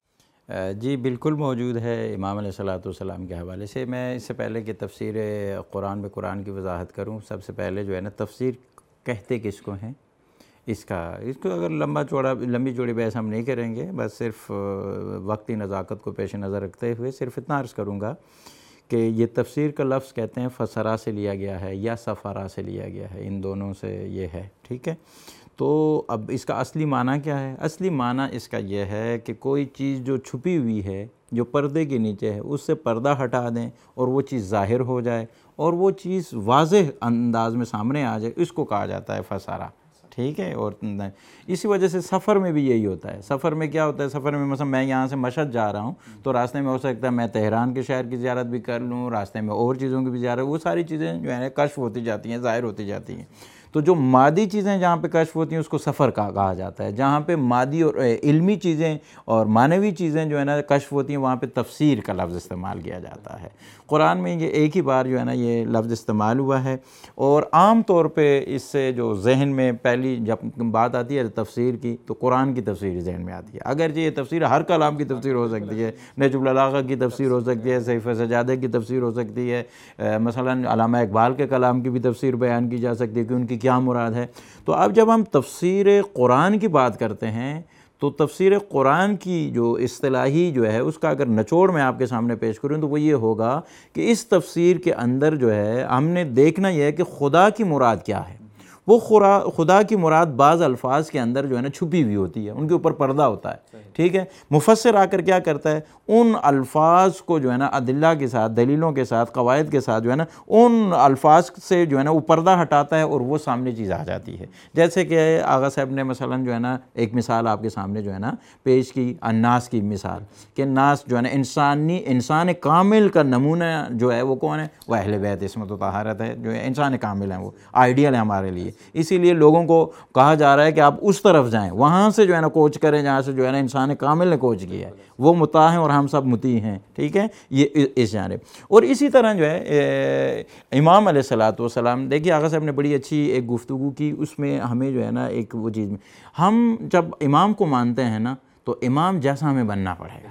جی بالکل موجود ہے امام علیہ الصلوۃ والسلام کے حوالے سے. میں اس سے پہلے کہ تفسیر قرآن بالقرآن کی وضاحت کروں، سب سے پہلے جو ہے نا تفسیر کہتے کس کو ہیں، اس کو اگر لمبی چوڑی بحث ہم نہیں کریں گے، بس صرف وقتی نزاکت کو پیش نظر رکھتے ہوئے صرف اتنا عرض کروں گا کہ یہ تفسیر کا لفظ کہتے ہیں فسرا سے لیا گیا ہے یا سفرا سے لیا گیا ہے، ان دونوں سے یہ ہے، ٹھیک ہے. تو اب اس کا اصلی معنی کیا ہے؟ اصلی معنی اس کا یہ ہے کہ کوئی چیز جو چھپی ہوئی ہے، جو پردے کے نیچے ہے، اس سے پردہ ہٹا دیں اور وہ چیز ظاہر ہو جائے اور وہ چیز واضح انداز میں سامنے آ جائے، اس کو کہا جاتا ہے فسرا، ٹھیک ہے. اور اسی وجہ سے سفر میں بھی یہی ہوتا ہے. سفر میں کیا ہوتا ہے؟ سفر میں مثلا میں یہاں سے مشہد جا رہا ہوں تو راستے میں ہو سکتا ہے میں تہران کے شہر کی زیارت بھی کر لوں، راستے میں اور چیزوں کی بھی زیارت، وہ ساری چیزیں جو ہے کشف ہوتی جاتی ہیں، ظاہر ہوتی جاتی ہیں. تو جو مادی چیزیں جہاں پہ کشف ہوتی ہیں اس کو سفر کہا جاتا ہے. جہاں پہ مادی اور علمی چیزیں اور معنوی چیزیں جو ہے نا کشف ہوتی ہیں وہاں پہ تفسیر کا لفظ استعمال کیا جاتا ہے. قرآن میں یہ ایک ہی بار جو ہے نا یہ لفظ استعمال ہوا ہے، اور عام طور پہ اس سے جو ذہن میں پہلی جب بات آتی ہے تفسیر کی تو قرآن کی تفسیر ذہن میں آتی ہے. اگرچہ یہ تفسیر ہر کلام کی تفسیر ہو سکتی ہے، نہج البلاغہ کی تفسیر ہو سکتی ہے، صحیفہ سجادہ کی تفسیر ہو سکتی ہے، مثلا علامہ اقبال کے کلام کی بھی تفسیر بیان کی جا سکتی ہے کہ ان کی کیا مراد ہے. تو اب جب ہم تفسیر قرآن کی بات کرتے ہیں تو تفسیر قرآن کی جو اصطلاحی جو ہے اس کا اگر نچوڑ میں آپ کے سامنے پیش کروں تو وہ یہ ہوگا کہ اس تفسیر کے اندر جو ہے ہم نے دیکھنا یہ ہے کہ خدا کی مراد کیا ہے. وہ خدا کی مراد بعض الفاظ کے اندر جو ہے نا چھپی ہوئی ہوتی ہے، ان کے اوپر پردہ ہوتا ہے، ٹھیک ہے. مفسر آ کر کیا کرتا ہے؟ ان الفاظ کو جو ہے نا ادلہ کے ساتھ، دلیلوں کے ساتھ، قواعد کے ساتھ جو ہے نا ان الفاظ سے جو ہے نا وہ پردہ ہٹاتا ہے اور وہ سامنے چیز آ جاتی ہے. جیسے کہ آغا صاحب نے مثلا جو ہے نا ایک مثال آپ کے سامنے جو ہے نا پیش کی، الناس کی مثال، کہ ناس جو ہے نا انسان کامل کا نمونہ جو ہے وہ کون ہے؟ وہ اہل بیت عصمت و طہارت ہے، جو ہے انسان کامل ہیں، وہ آئیڈیل ہے ہمارے لیے. اسی لیے لوگوں کو کہا جا رہا ہے کہ آپ اس طرف جائیں، وہاں سے جو ہے نا کوچ کریں جہاں سے جو ہے نا انسان کامل نے کوچ کیا ہے، وہ مطاع ہیں اور ہم سب مطیع ہیں، ٹھیک ہے. یہ اس جانب. اور اسی طرح جو ہے امام علیہ الصلوۃ والسلام، دیکھیے آغا صاحب نے بڑی اچھی ایک گفتگو کی، اس میں ہمیں جو ہے نا ایک وہ چیز میں ہم جب امام کو مانتے ہیں نا تو امام جیسا ہمیں بننا پڑے گا،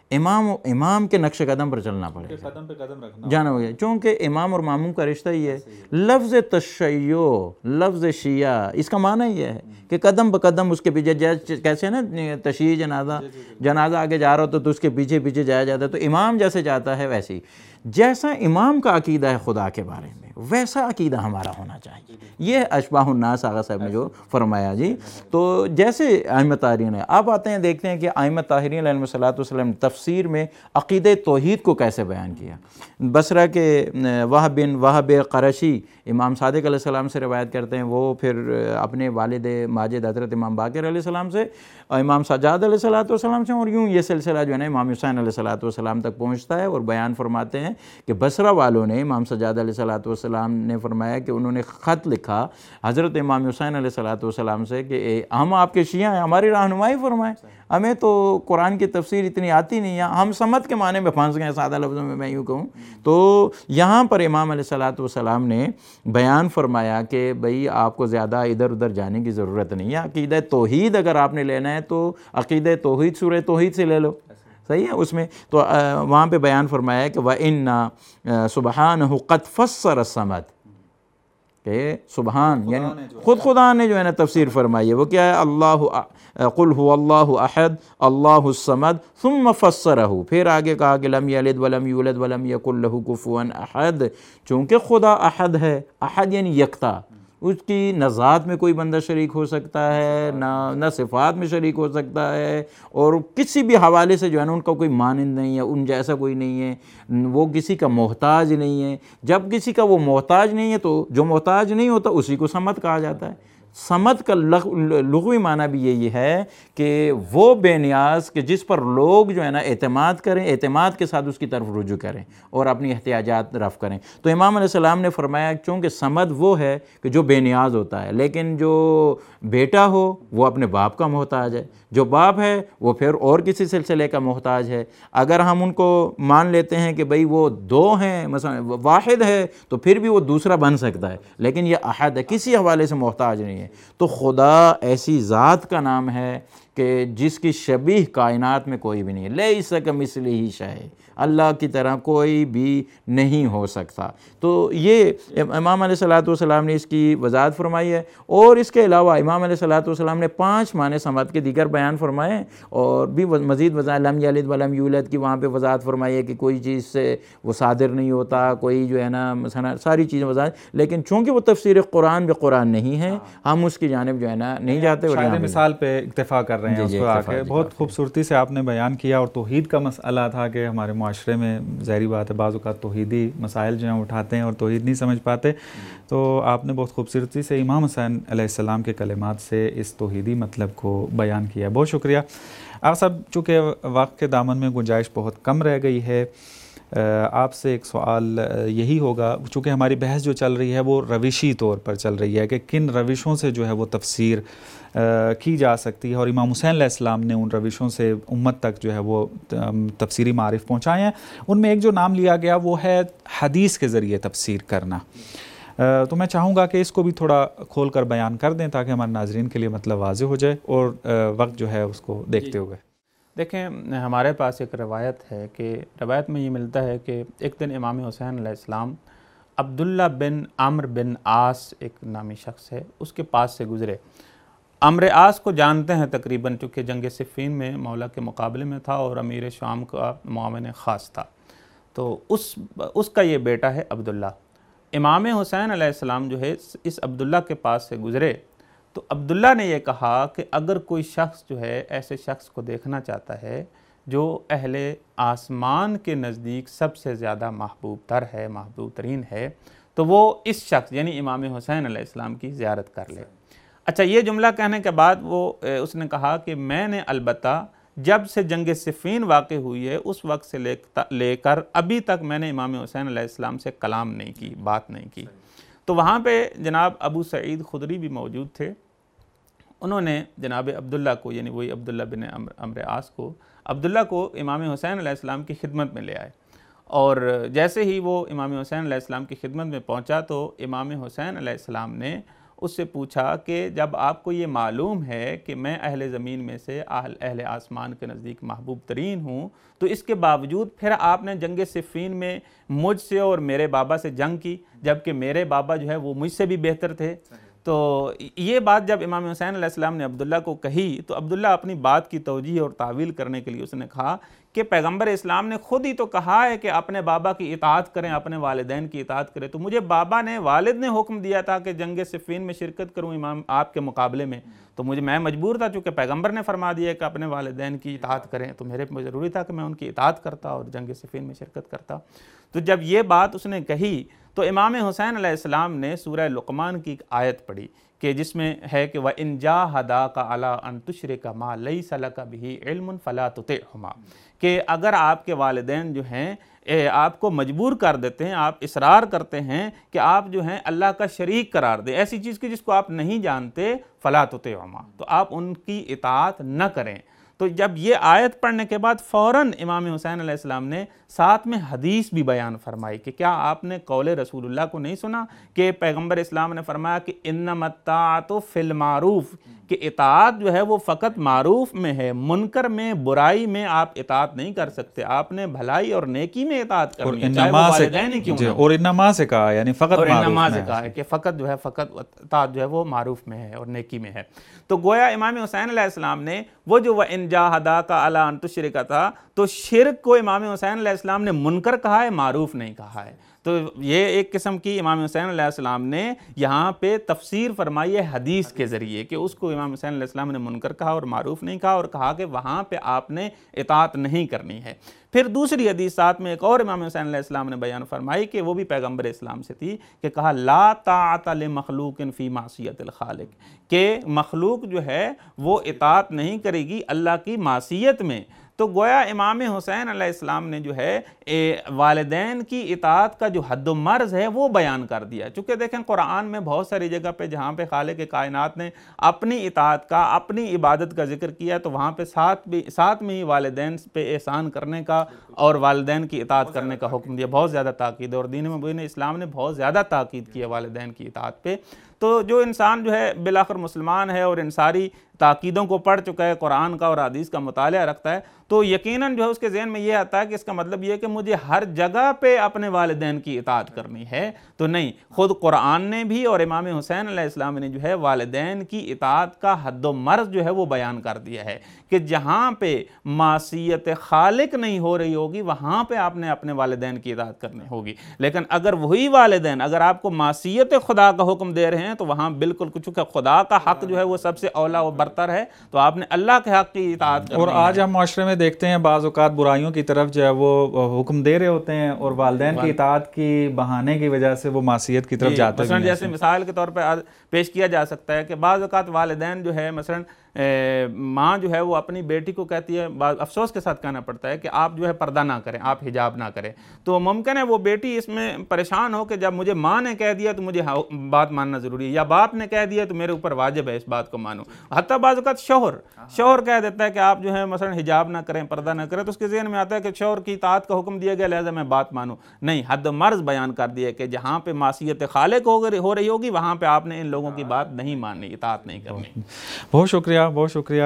امام کے نقش قدم پر چلنا پڑے گا، قدم پہ قدم رکھنا جانا ہوگا. چونکہ امام اور ماموم کا رشتہ یہ ہے. لفظ تشیع، لفظ شیعہ، اس کا معنی یہ ہے کہ قدم بہ قدم اس کے پیچھے، کیسے نا تشیع جنازہ آگے جا رہا ہو تو اس کے پیچھے پیچھے جایا جاتا ہے. تو امام جیسے جاتا ہے ویسے ہی، جیسا امام کا عقیدہ ہے خدا کے بارے میں ویسا عقیدہ ہمارا ہونا چاہیے. یہ اشباہ الناس آغا صاحب نے جو فرمایا. جی تو جیسے ائمہ طاہرین ہیں، آپ آتے ہیں دیکھتے ہیں کہ ائمہ طاہرین علیہ الصلوۃ والسلام نے تفسیر میں عقیدہ توحید کو کیسے بیان کیا. بصرہ کے وہب بن وہب قرشی امام صادق علیہ السلام سے روایت کرتے ہیں، وہ پھر اپنے والد ماجد حضرت امام باقر علیہ السلام سے، امام سجاد علیہ الصلوۃ والسلام سے، اور یوں یہ سلسلہ جو ہے نا امام حسین علیہ الصلوۃ والسلام تک پہنچتا ہے. اور بیان فرماتے ہیں کہ بصرہ والوں نے امام سجاد علیہ الصلوۃ والسلام نے فرمایا کہ انہوں نے خط لکھا حضرت امام حسین علیہ الصلوۃ والسلام سے کہ ہم آپ کے شیعہ ہیں، ہماری رہنمائی فرمائیں، ہمیں تو قرآن کی تفسیر اتنی آتی نہیں ہے، ہم سمت کے معنی میں پھنس گئے، سادہ لفظوں میں یوں کہوں. تو یہاں پر امام علیہ الصلوۃ والسلام نے بیان فرمایا کہ بھئی آپ کو زیادہ ادھر ادھر جانے کی ضرورت نہیں ہے. عقیدہ توحید اگر آپ نے لینا ہے تو عقیدہ توحید سورہ توحید سے لے لو، صحیح ہے. اس میں تو وہاں پہ بیان فرمایا ہے کہ وَإِنَّا سُبْحَانَهُ قَدْ فَسَّرَ الصَّمَدَ، کہ سبحان یعنی خود خدا نے جو ہے نا تفسیر فرمائی ہے. وہ کیا ہے؟ اللہ قل هو اللہ احد اللہ الصمد ثم فسرہ، پھر آگے کہا کہ لم یلد ولم یولد ولم یکن لہ کفوا احد. چونکہ خدا احد ہے، احد یعنی یکتا، اس کی نہ ذات میں کوئی بندہ شریک ہو سکتا ہے، نہ صفات میں شریک ہو سکتا ہے، اور کسی بھی حوالے سے جو ہے نا ان کا کوئی مانند نہیں ہے، ان جیسا کوئی نہیں ہے، وہ کسی کا محتاج نہیں ہے. جب کسی کا وہ محتاج نہیں ہے تو جو محتاج نہیں ہوتا اسی کو صمد کہا جاتا ہے. صمد کا لغوی معنی بھی یہی ہے کہ وہ بے نیاز کہ جس پر لوگ جو ہے نا اعتماد کریں، اعتماد کے ساتھ اس کی طرف رجوع کریں اور اپنی احتیاجات رفع کریں۔ تو امام علیہ السلام نے فرمایا چونکہ صمد وہ ہے کہ جو بے نیاز ہوتا ہے، لیکن جو بیٹا ہو وہ اپنے باپ کا محتاج ہے، جو باپ ہے وہ پھر اور کسی سلسلے کا محتاج ہے۔ اگر ہم ان کو مان لیتے ہیں کہ بھئی وہ دو ہیں، مثلا واحد ہے تو پھر بھی وہ دوسرا بن سکتا ہے، لیکن یہ احد ہے، کسی حوالے سے محتاج نہیں ہے۔ تو خدا ایسی ذات کا نام ہے کہ جس کی شبیہ کائنات میں کوئی بھی نہیں ہے، لیس کمثلہ شیء، اللہ کی طرح کوئی بھی نہیں ہو سکتا۔ تو یہ امام علیہ السلام نے اس کی وضاحت فرمائی ہے، اور اس کے علاوہ امام علیہ السلام نے 5 معنی صمد کے دیگر بیان فرمائے، اور بھی مزید وضاحت لم یلد ولم یولد کی وہاں پہ وضاحت فرمائی ہے کہ کوئی چیز سے وہ صادر نہیں ہوتا، کوئی جو ہے نا مثلا ساری چیزیں وضاحت، لیکن چونکہ وہ تفسیر قرآن قرآن نہیں ہے، ہم اس کی جانب جو ہے نا نہیں جاتے۔ شاید مثال پہ اکتفا کر رہے ہیں اس کو آ کے بہت خوبصورتی سے آپ نے بیان کیا، اور توحید کا مسئلہ تھا کہ ہمارے معاشرے میں ظاہری بات ہے بعض اوقات توحیدی مسائل جو ہیں اٹھاتے ہیں اور توحید نہیں سمجھ پاتے، تو آپ نے بہت خوبصورتی سے امام حسین علیہ السلام کے کلمات سے اس توحیدی مطلب کو بیان کیا۔ بہت شکریہ آقا صاحب۔ چونکہ وقت کے دامن میں گنجائش بہت کم رہ گئی ہے، آپ سے ایک سوال یہی ہوگا، چونکہ ہماری بحث جو چل رہی ہے وہ روشی طور پر چل رہی ہے کہ کن روشوں سے جو ہے وہ تفسیر کی جا سکتی ہے، اور امام حسین علیہ السلام نے ان روشوں سے امت تک جو ہے وہ تفسیری معارف پہنچائے ہیں۔ ان میں ایک جو نام لیا گیا وہ ہے حدیث کے ذریعے تفسیر کرنا، تو میں چاہوں گا کہ اس کو بھی تھوڑا کھول کر بیان کر دیں تاکہ ہمارے ناظرین کے لیے مطلب واضح ہو جائے، اور وقت جو ہے اس کو دیکھتے ہوئے۔ دیکھیں، ہمارے پاس ایک روایت ہے کہ روایت میں یہ ملتا ہے کہ ایک دن امام حسین علیہ السلام عبداللہ بن عمرو بن عاص ایک نامی شخص ہے، اس کے پاس سے گزرے۔ عمرو عاص کو جانتے ہیں تقریباً، چونکہ جنگ صفین میں مولا کے مقابلے میں تھا اور امیر شام کا معاون خاص تھا، تو اس کا یہ بیٹا ہے عبداللہ۔ امام حسین علیہ السلام جو ہے اس عبداللہ کے پاس سے گزرے تو عبداللہ نے یہ کہا کہ اگر کوئی شخص جو ہے ایسے شخص کو دیکھنا چاہتا ہے جو اہل آسمان کے نزدیک سب سے زیادہ محبوب تر ہے، محبوب ترین ہے، تو وہ اس شخص یعنی امام حسین علیہ السلام کی زیارت کر لے۔ اچھا، یہ جملہ کہنے کے بعد اس نے کہا کہ میں نے البتہ جب سے جنگ صفین واقع ہوئی ہے اس وقت سے لے کر ابھی تک میں نے امام حسین علیہ السلام سے کلام نہیں کی، بات نہیں کی۔ تو وہاں پہ جناب ابو سعید خدری بھی موجود تھے، انہوں نے جناب عبداللہ کو، یعنی وہی عبداللہ بن عمرو عاص کو، عبداللہ کو امام حسین علیہ السلام کی خدمت میں لے آئے، اور جیسے ہی وہ امام حسین علیہ السلام کی خدمت میں پہنچا تو امام حسین علیہ السلام نے اس سے پوچھا کہ جب آپ کو یہ معلوم ہے کہ میں اہل زمین میں سے اہل آسمان کے نزدیک محبوب ترین ہوں، تو اس کے باوجود پھر آپ نے جنگ صفین میں مجھ سے اور میرے بابا سے جنگ کی، جبکہ میرے بابا جو ہے وہ مجھ سے بھی بہتر تھے۔ تو یہ بات جب امام حسین علیہ السلام نے عبداللہ کو کہی تو عبداللہ اپنی بات کی توجیہ اور تعویل کرنے کے لیے اس نے کہا کہ پیغمبر اسلام نے خود ہی تو کہا ہے کہ اپنے بابا کی اطاعت کریں، اپنے والدین کی اطاعت کریں، تو مجھے بابا نے، والد نے حکم دیا تھا کہ جنگ صفین میں شرکت کروں امام آپ کے مقابلے میں، تو میں مجبور تھا، چونکہ پیغمبر نے فرما دیا کہ اپنے والدین کی اطاعت کریں، تو میرے ضروری تھا کہ میں ان کی اطاعت کرتا اور جنگ صفین میں شرکت کرتا۔ تو جب یہ بات اس نے کہی تو امام حسین علیہ السلام نے سورہ لقمان کی ایک آیت پڑھی کہ جس میں ہے کہ وَإِن جَاهَدَاكَ عَلَىٰ أَن تُشْرِكَ مَا لَيْسَ لَكَ بِهِ عِلْمٌ فَلَا تُطِعْهُمَا، کہ اگر آپ کے والدین جو ہیں آپ کو مجبور کر دیتے ہیں، آپ اصرار کرتے ہیں کہ آپ جو ہیں اللہ کا شریک قرار دیں ایسی چیز کی جس کو آپ نہیں جانتے، فَلَا تُطِعْهُمَا، تو آپ ان کی اطاعت نہ کریں۔ تو جب یہ آیت پڑھنے کے بعد فوراً امام حسین علیہ السلام نے ساتھ میں حدیث بھی بیان فرمائی کہ کیا آپ نے قول رسول اللہ کو نہیں سنا کہ پیغمبر اسلام نے فرمایا کہ انما الطاعۃ فی المعروف، کہ اطاعت جو ہے وہ فقط معروف میں ہے، منکر میں، برائی میں آپ اطاعت نہیں کر سکتے، آپ نے بھلائی اور نیکی میں اطاعت کرنی ہے، چاہے وہ والدین ہی کیوں نہ ہو۔ اور انما سے کہا یعنی فقط اور معروف انما میں سے کہا ہے کہ فقط جو ہے فقط اطاعت جو ہے وہ معروف میں ہے اور نیکی میں ہے۔ تو گویا امام حسین علیہ السلام نے وہ جو وَإِن جَاهَدَاكَ عَلَىٰ أَن تُشْرِكَ تھا، تو شرک کو امام حسین علیہ السلام نے منکر کہا ہے، معروف نہیں کہا ہے۔ تو یہ ایک قسم کی امام حسین علیہ السلام نے یہاں پہ تفسیر فرمائی ہے حدیث کے ذریعے کہ اس کو امام حسین علیہ السلام نے منکر کہا اور معروف نہیں کہا، اور کہا کہ وہاں پہ آپ نے اطاعت نہیں کرنی ہے۔ پھر دوسری حدیث ساتھ میں ایک اور امام حسین علیہ السلام نے بیان فرمائی کہ وہ بھی پیغمبر اسلام سے تھی کہ کہا لا طاعت لمخلوق فی معصیت الخالق، کہ مخلوق جو ہے وہ اطاعت نہیں کرے گی اللہ کی معصیت میں۔ تو گویا امام حسین علیہ السلام نے جو ہے والدین کی اطاعت کا جو حد و مرز ہے وہ بیان کر دیا۔ چونکہ دیکھیں قرآن میں بہت ساری جگہ پہ جہاں پہ خالق کائنات نے اپنی اطاعت کا، اپنی عبادت کا ذکر کیا تو وہاں پہ ساتھ میں ہی والدین پہ احسان کرنے کا اور والدین کی اطاعت کرنے کا حکم دیا، بہت زیادہ تاکید ہے، اور دین مبین اسلام نے بہت زیادہ تاکید کی ہے والدین کی اطاعت پہ۔ تو جو انسان جو ہے بالآخر مسلمان ہے اور ان ساری تاکیدوں کو پڑھ چکا ہے، قرآن کا اور حدیث کا مطالعہ رکھتا ہے، تو یقیناً جو ہے اس کے ذہن میں یہ آتا ہے کہ اس کا مطلب یہ ہے کہ مجھے ہر جگہ پہ اپنے والدین کی اطاعت کرنی ہے، تو نہیں، خود قرآن نے بھی اور امام حسین علیہ السلام نے جو ہے والدین کی اطاعت کا حد و مرز جو ہے وہ بیان کر دیا ہے کہ جہاں پہ معصیت خالق نہیں ہو رہی ہوگی وہاں پہ آپ نے اپنے والدین کی اطاعت کرنی ہوگی، لیکن اگر وہی والدین اگر آپ کو معصیت خدا کا حکم دے رہے ہیں تو وہاں بالکل چونکہ خدا کا حق جو ہے وہ سب سے اولا و برتر ہے، تو آپ نے اللہ کے حق کی اطاعت کرنی ہے۔ اور آج ہم معاشرے میں دیکھتے ہیں بعض اوقات برائیوں کی طرف جو ہے وہ حکم دے رہے ہوتے ہیں اور والدین کی اطاعت کی بہانے کی وجہ سے وہ معصیت کی طرف جاتے ہیں۔ مثلا جیسے مثال کے طور پہ پیش کیا جا سکتا ہے کہ بعض اوقات والدین جو ہے مثلا ماں جو ہے وہ اپنی بیٹی کو کہتی ہے، افسوس کے ساتھ کہنا پڑتا ہے کہ آپ جو ہے پردہ نہ کریں، آپ حجاب نہ کریں، تو ممکن ہے وہ بیٹی اس میں پریشان ہو کہ جب مجھے ماں نے کہہ دیا تو مجھے بات ماننا ضروری ہے، یا باپ نے کہہ دیا تو میرے اوپر واجب ہے اس بات کو مانوں۔ حتیٰ بعض اوقات شوہر کہہ دیتا ہے کہ آپ جو ہے مثلا حجاب نہ کریں، پردہ نہ کریں، تو اس کے ذہن میں آتا ہے کہ شوہر کی اطاعت کا حکم دیا گیا لہذا میں بات مانوں۔ نہیں، حد مرز بیان کر دیا کہ جہاں پہ معصیت خالق ہو رہی ہوگی وہاں پہ آپ نے ان لوگوں کی بات نہیں ماننی، اطاعت نہیں کرنی۔ بہت شکریہ، بہت شکریہ۔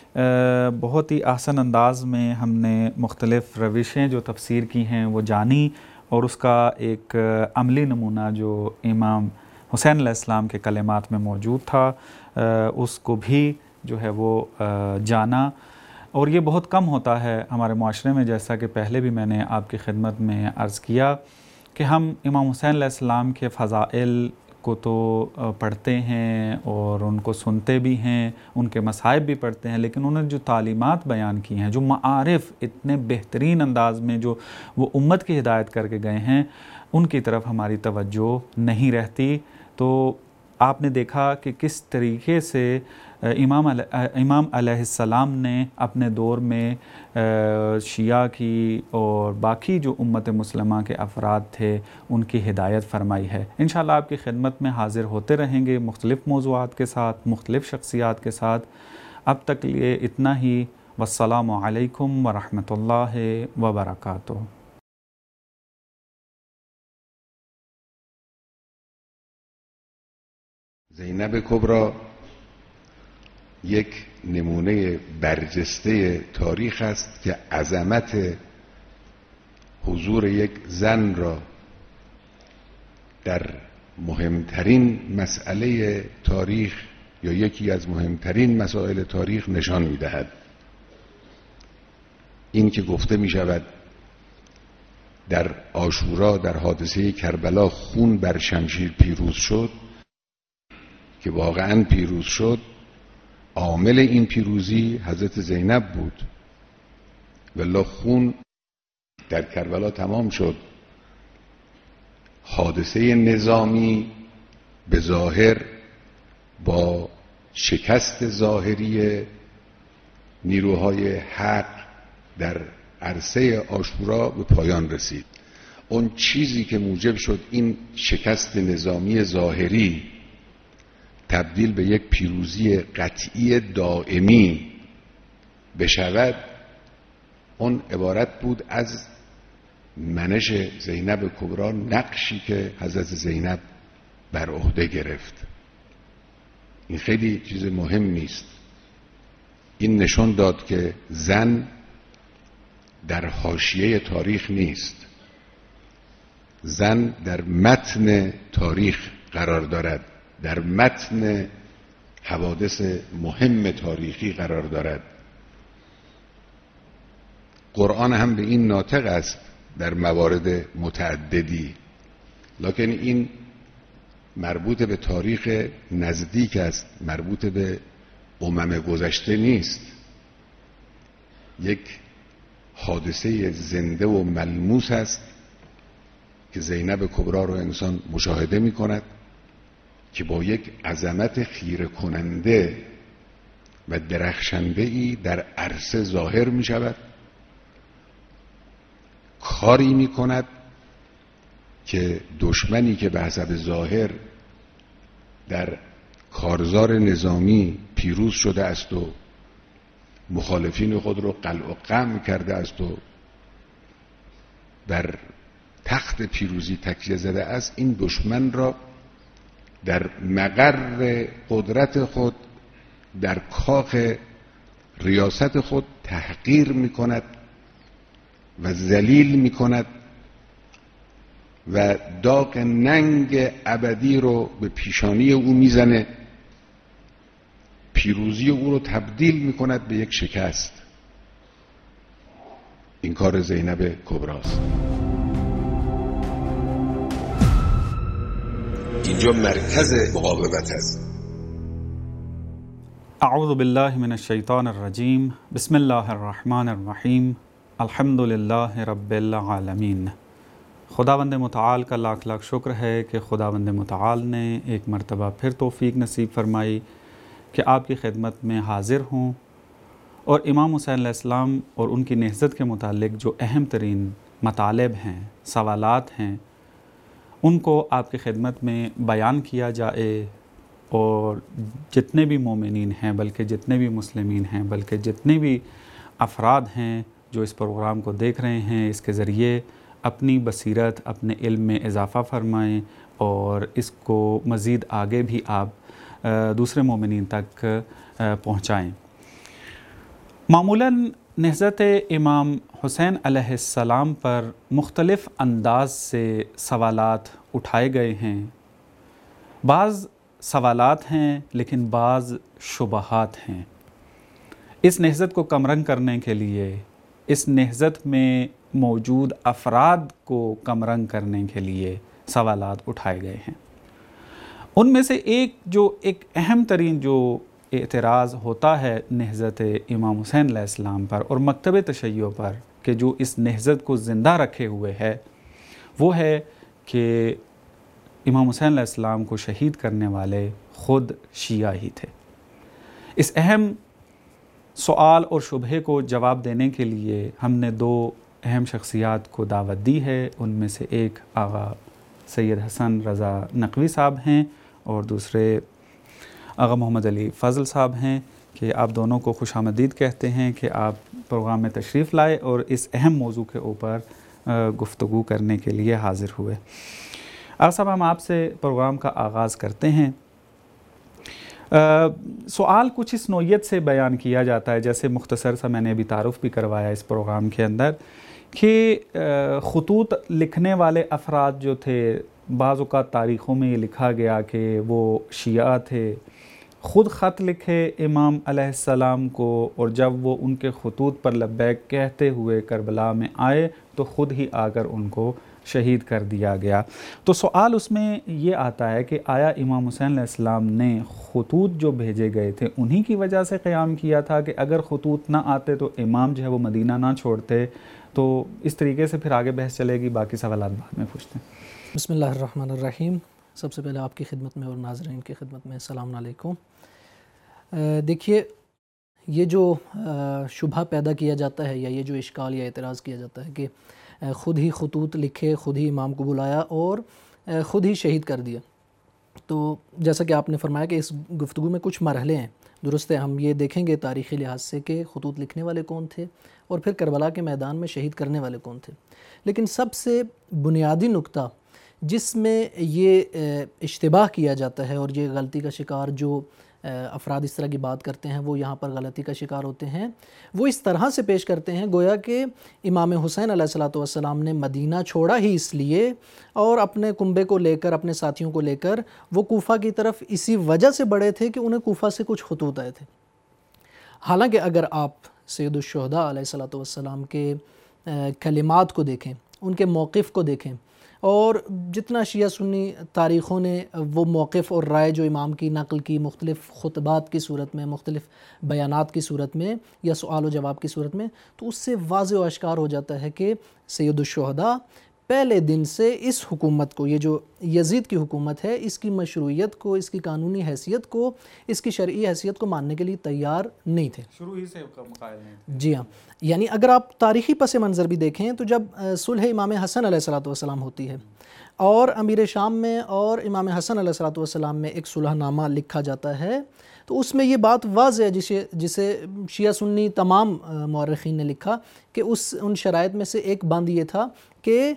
بہت ہی احسن انداز میں ہم نے مختلف روشیں جو تفسیر کی ہیں وہ جانی، اور اس کا ایک عملی نمونہ جو امام حسین علیہ السلام کے کلمات میں موجود تھا اس کو بھی جو ہے وہ جانا۔ اور یہ بہت کم ہوتا ہے ہمارے معاشرے میں، جیسا کہ پہلے بھی میں نے آپ کی خدمت میں عرض کیا کہ ہم امام حسین علیہ السلام کے فضائل کو تو پڑھتے ہیں اور ان کو سنتے بھی ہیں، ان کے مصائب بھی پڑھتے ہیں، لیکن انہوں نے جو تعلیمات بیان کی ہیں، جو معارف اتنے بہترین انداز میں جو وہ امت کی ہدایت کر کے گئے ہیں، ان کی طرف ہماری توجہ نہیں رہتی۔ تو آپ نے دیکھا کہ کس طریقے سے امام علیہ السلام نے اپنے دور میں شیعہ کی اور باقی جو امت مسلمہ کے افراد تھے ان کی ہدایت فرمائی ہے۔ انشاءاللہ آپ کی خدمت میں حاضر ہوتے رہیں گے مختلف موضوعات کے ساتھ، مختلف شخصیات کے ساتھ۔ اب تک لیے اتنا ہی، والسلام علیکم ورحمۃ اللہ وبرکاتہ۔ زینب کبری یک نمونه برجسته تاریخ است که عظمت حضور یک زن را در مهمترین مسئله تاریخ یا یکی از مهمترین مسائل تاریخ نشان می‌دهد. این که گفته می‌شود در عاشورا در حادثه کربلا خون بر شمشیر پیروز شد، که واقعاً پیروز شد، عامل این پیروزی حضرت زینب بود، والله خون در کربلا تمام شد. حادثه نظامی به ظاهر با شکست ظاهری نیروهای حق در عرصه عاشورا به پایان رسید. اون چیزی که موجب شد این شکست نظامی ظاهری تبدیل به یک پیروزی قطعی دائمی بشود، اون عبارت بود از منش زینب کبری، نقشی که حضرت زینب بر عهده گرفت. این خیلی چیز مهمی است. این نشون داد که زن در حاشیه تاریخ نیست، زن در متن تاریخ قرار دارد، در متن حوادث مهم تاریخی قرار دارد. قرآن هم به این ناطق است در موارد متعددی، لکن این مربوط به تاریخ نزدیک است، مربوط به امم گذشته نیست. یک حادثه زنده و ملموس است که زینب کبری رو انسان مشاهده می کند که با یک عظمت خیره کننده و درخشنده ای در عرصه ظاهر می شود، کاری می کند که دشمنی که به حسب ظاهر در کارزار نظامی پیروز شده است و مخالفین خود رو قلع و قمع کرده است و بر تخت پیروزی تکیه زده است، این دشمن را در مقر قدرت خود، در کاخ ریاست خود تحقیر می کند و ذلیل می کند و داغ ننگ ابدی رو به پیشانی او میزنه، پیروزی او رو تبدیل می کند به یک شکست. این کار زینب کبراست. اینجا مرکز مقاومت است. اعوذ بالله من الشیطان الرجیم. بسم الله الرحمن الرحیم. الحمد لله رب العالمین. خداوند متعال کا لاکھ لاکھ شکر ہے کہ خداوند متعال نے ایک مرتبہ پھر توفیق نصیب فرمائی کہ آپ کی خدمت میں حاضر ہوں اور امام حسین علیہ السلام اور ان کی نہضت کے متعلق جو اہم ترین مطالب ہیں، سوالات ہیں، ان کو آپ کی خدمت میں بیان کیا جائے اور جتنے بھی مومنین ہیں، بلکہ جتنے بھی مسلمین ہیں، بلکہ جتنے بھی افراد ہیں جو اس پروگرام کو دیکھ رہے ہیں، اس کے ذریعے اپنی بصیرت، اپنے علم میں اضافہ فرمائیں اور اس کو مزید آگے بھی آپ دوسرے مومنین تک پہنچائیں۔ معمولاً نہضت امام حسین علیہ السلام پر مختلف انداز سے سوالات اٹھائے گئے ہیں۔ بعض سوالات ہیں لیکن بعض شبہات ہیں۔ اس نہضت کو کمرنگ کرنے کے لیے، اس نہضت میں موجود افراد کو کمرنگ کرنے کے لیے سوالات اٹھائے گئے ہیں۔ ان میں سے ایک اہم ترین جو اعتراض ہوتا ہے نہضت امام حسین علیہ السلام پر اور مکتب تشیع پر کہ جو اس نہضت کو زندہ رکھے ہوئے ہے، وہ ہے کہ امام حسین علیہ السلام کو شہید کرنے والے خود شیعہ ہی تھے۔ اس اہم سوال اور شبہے کو جواب دینے کے لیے ہم نے دو اہم شخصیات کو دعوت دی ہے۔ ان میں سے ایک آغا سید حسن رضا نقوی صاحب ہیں اور دوسرے آغا محمد علی فضل صاحب ہیں کہ آپ دونوں کو خوش آمدید کہتے ہیں کہ آپ پروگرام میں تشریف لائے اور اس اہم موضوع کے اوپر گفتگو کرنے کے لیے حاضر ہوئے۔ آغا صاحب، ہم آپ سے پروگرام کا آغاز کرتے ہیں۔ سوال کچھ اس نوعیت سے بیان کیا جاتا ہے، جیسے مختصر سا میں نے ابھی تعارف بھی کروایا اس پروگرام کے اندر، کہ خطوط لکھنے والے افراد جو تھے، بعض اوقات تاریخوں میں یہ لکھا گیا کہ وہ شیعہ تھے، خود خط لکھے امام علیہ السلام کو اور جب وہ ان کے خطوط پر لبیک کہتے ہوئے کربلا میں آئے تو خود ہی آ کر ان کو شہید کر دیا گیا۔ تو سوال اس میں یہ آتا ہے کہ آیا امام حسین علیہ السلام نے خطوط جو بھیجے گئے تھے انہی کی وجہ سے قیام کیا تھا کہ اگر خطوط نہ آتے تو امام جو ہے وہ مدینہ نہ چھوڑتے؟ تو اس طریقے سے پھر آگے بحث چلے گی، باقی سوالات بعد میں پوچھتے ہیں۔ بسم اللہ الرحمن الرحیم۔ سب سے پہلے آپ کی خدمت میں اور ناظرین کی خدمت میں السلام علیکم۔ دیکھیے، یہ جو شبہ پیدا کیا جاتا ہے یا یہ جو اشکال یا اعتراض کیا جاتا ہے کہ خود ہی خطوط لکھے، خود ہی امام کو بلایا اور خود ہی شہید کر دیا، تو جیسا کہ آپ نے فرمایا کہ اس گفتگو میں کچھ مرحلے ہیں۔ درست ہے، ہم یہ دیکھیں گے تاریخی لحاظ سے کہ خطوط لکھنے والے کون تھے اور پھر کربلا کے میدان میں شہید کرنے والے کون تھے، لیکن سب سے بنیادی نقطہ جس میں یہ اشتباہ کیا جاتا ہے اور یہ غلطی کا شکار جو افراد اس طرح کی بات کرتے ہیں وہ یہاں پر غلطی کا شکار ہوتے ہیں، وہ اس طرح سے پیش کرتے ہیں گویا کہ امام حسین علیہ السلام نے مدینہ چھوڑا ہی اس لیے اور اپنے کنبے کو لے کر، اپنے ساتھیوں کو لے کر وہ کوفہ کی طرف اسی وجہ سے بڑھے تھے کہ انہیں کوفہ سے کچھ خطوط آئے تھے۔ حالانکہ اگر آپ سید الشہداء علیہ السلام کے کلمات کو دیکھیں، ان کے موقف کو دیکھیں، اور جتنا شیعہ سنی تاریخوں نے وہ موقف اور رائے جو امام کی نقل کی مختلف خطبات کی صورت میں، مختلف بیانات کی صورت میں یا سوال و جواب کی صورت میں، تو اس سے واضح و اشکار ہو جاتا ہے کہ سید الشہداء پہلے دن سے اس حکومت کو، یہ جو یزید کی حکومت ہے، اس کی مشروعیت کو، اس کی قانونی حیثیت کو، اس کی شرعی حیثیت کو ماننے کے لیے تیار نہیں تھے، شروع ہی سے قائل نہیں تھے۔ جی ہاں، یعنی اگر آپ تاریخی پس منظر بھی دیکھیں تو جب صلح امام حسن علیہ السلام ہوتی ہے اور امیر شام میں اور امام حسن علیہ السلام میں ایک صلح نامہ لکھا جاتا ہے، تو اس میں یہ بات واضح ہے جسے شیعہ سنی تمام مورخین نے لکھا کہ ان شرائط میں سے ایک بند یہ تھا کہ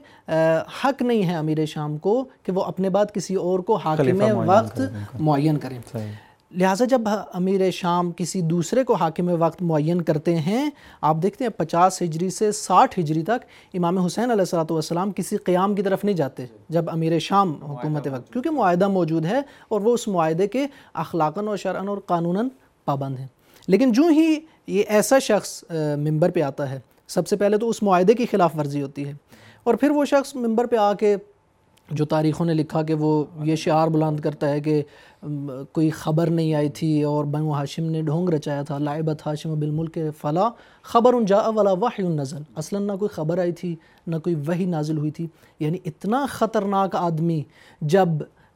حق نہیں ہے امیر شام کو کہ وہ اپنے بعد کسی اور کو حاکم وقت معین کریں۔ لہٰذا جب امیر شام کسی دوسرے کو حاکم وقت معین کرتے ہیں، آپ دیکھتے ہیں 50 ہجری سے 60 ہجری تک امام حسین علیہ السلام کسی قیام کی طرف نہیں جاتے جب امیر شام حکومت وقت، کیونکہ معاہدہ موجود ہے اور وہ اس معاہدے کے اخلاقاً و شرعاً اور قانوناً پابند ہیں۔ لیکن جو ہی یہ ایسا شخص منبر پہ آتا ہے، سب سے پہلے تو اس معاہدے کی خلاف ورزی ہوتی ہے، اور پھر وہ شخص منبر پہ آ کے جو تاریخوں نے لکھا کہ وہ یہ شعار بلند کرتا ہے کہ کوئی خبر نہیں آئی تھی اور بنو ہاشم نے ڈھونگ رچایا تھا، لعبت ہاشم بالملک فلا خبر جاء ولا وحی نزل، اصلاً نہ کوئی خبر آئی تھی نہ کوئی وحی نازل ہوئی تھی۔ یعنی اتنا خطرناک آدمی جب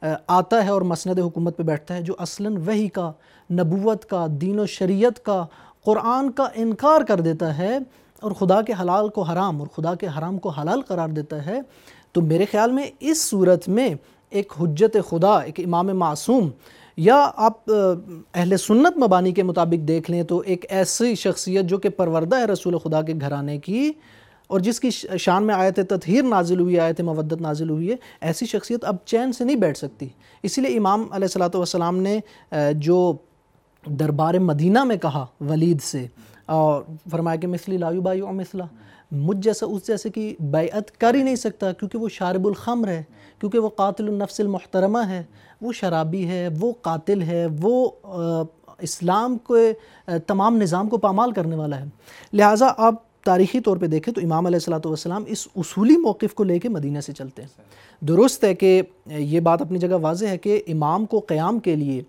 آتا ہے اور مسند حکومت پہ بیٹھتا ہے جو اصلاً وحی کا، نبوت کا، دین و شریعت کا، قرآن کا انکار کر دیتا ہے اور خدا کے حلال کو حرام اور خدا کے حرام کو حلال قرار دیتا ہے، تو میرے خیال میں اس صورت میں ایک حجت خدا، ایک امام معصوم، یا آپ اہل سنت مبانی کے مطابق دیکھ لیں تو ایک ایسی شخصیت جو کہ پروردہ ہے رسول خدا کے گھرانے کی اور جس کی شان میں آیت تطہیر نازل ہوئی، آیت مودت نازل ہوئی ہے، ایسی شخصیت اب چین سے نہیں بیٹھ سکتی۔ اسی لیے امام علیہ السلام نے جو دربار مدینہ میں کہا ولید سے، اور فرمایا کہ مثلی لا یبایع مثلہ، مجھ جیسا اس جیسے کی بیعت کر ہی نہیں سکتا، کیونکہ وہ شارب الخمر ہے، کیونکہ وہ قاتل النفس المحترمہ ہے، وہ شرابی ہے، وہ قاتل ہے، وہ اسلام کے تمام نظام کو پامال کرنے والا ہے۔ لہٰذا آپ تاریخی طور پہ دیکھیں تو امام علیہ السلام اس اصولی موقف کو لے کے مدینہ سے چلتے ہیں۔ درست ہے کہ یہ بات اپنی جگہ واضح ہے کہ امام کو قیام کے لیے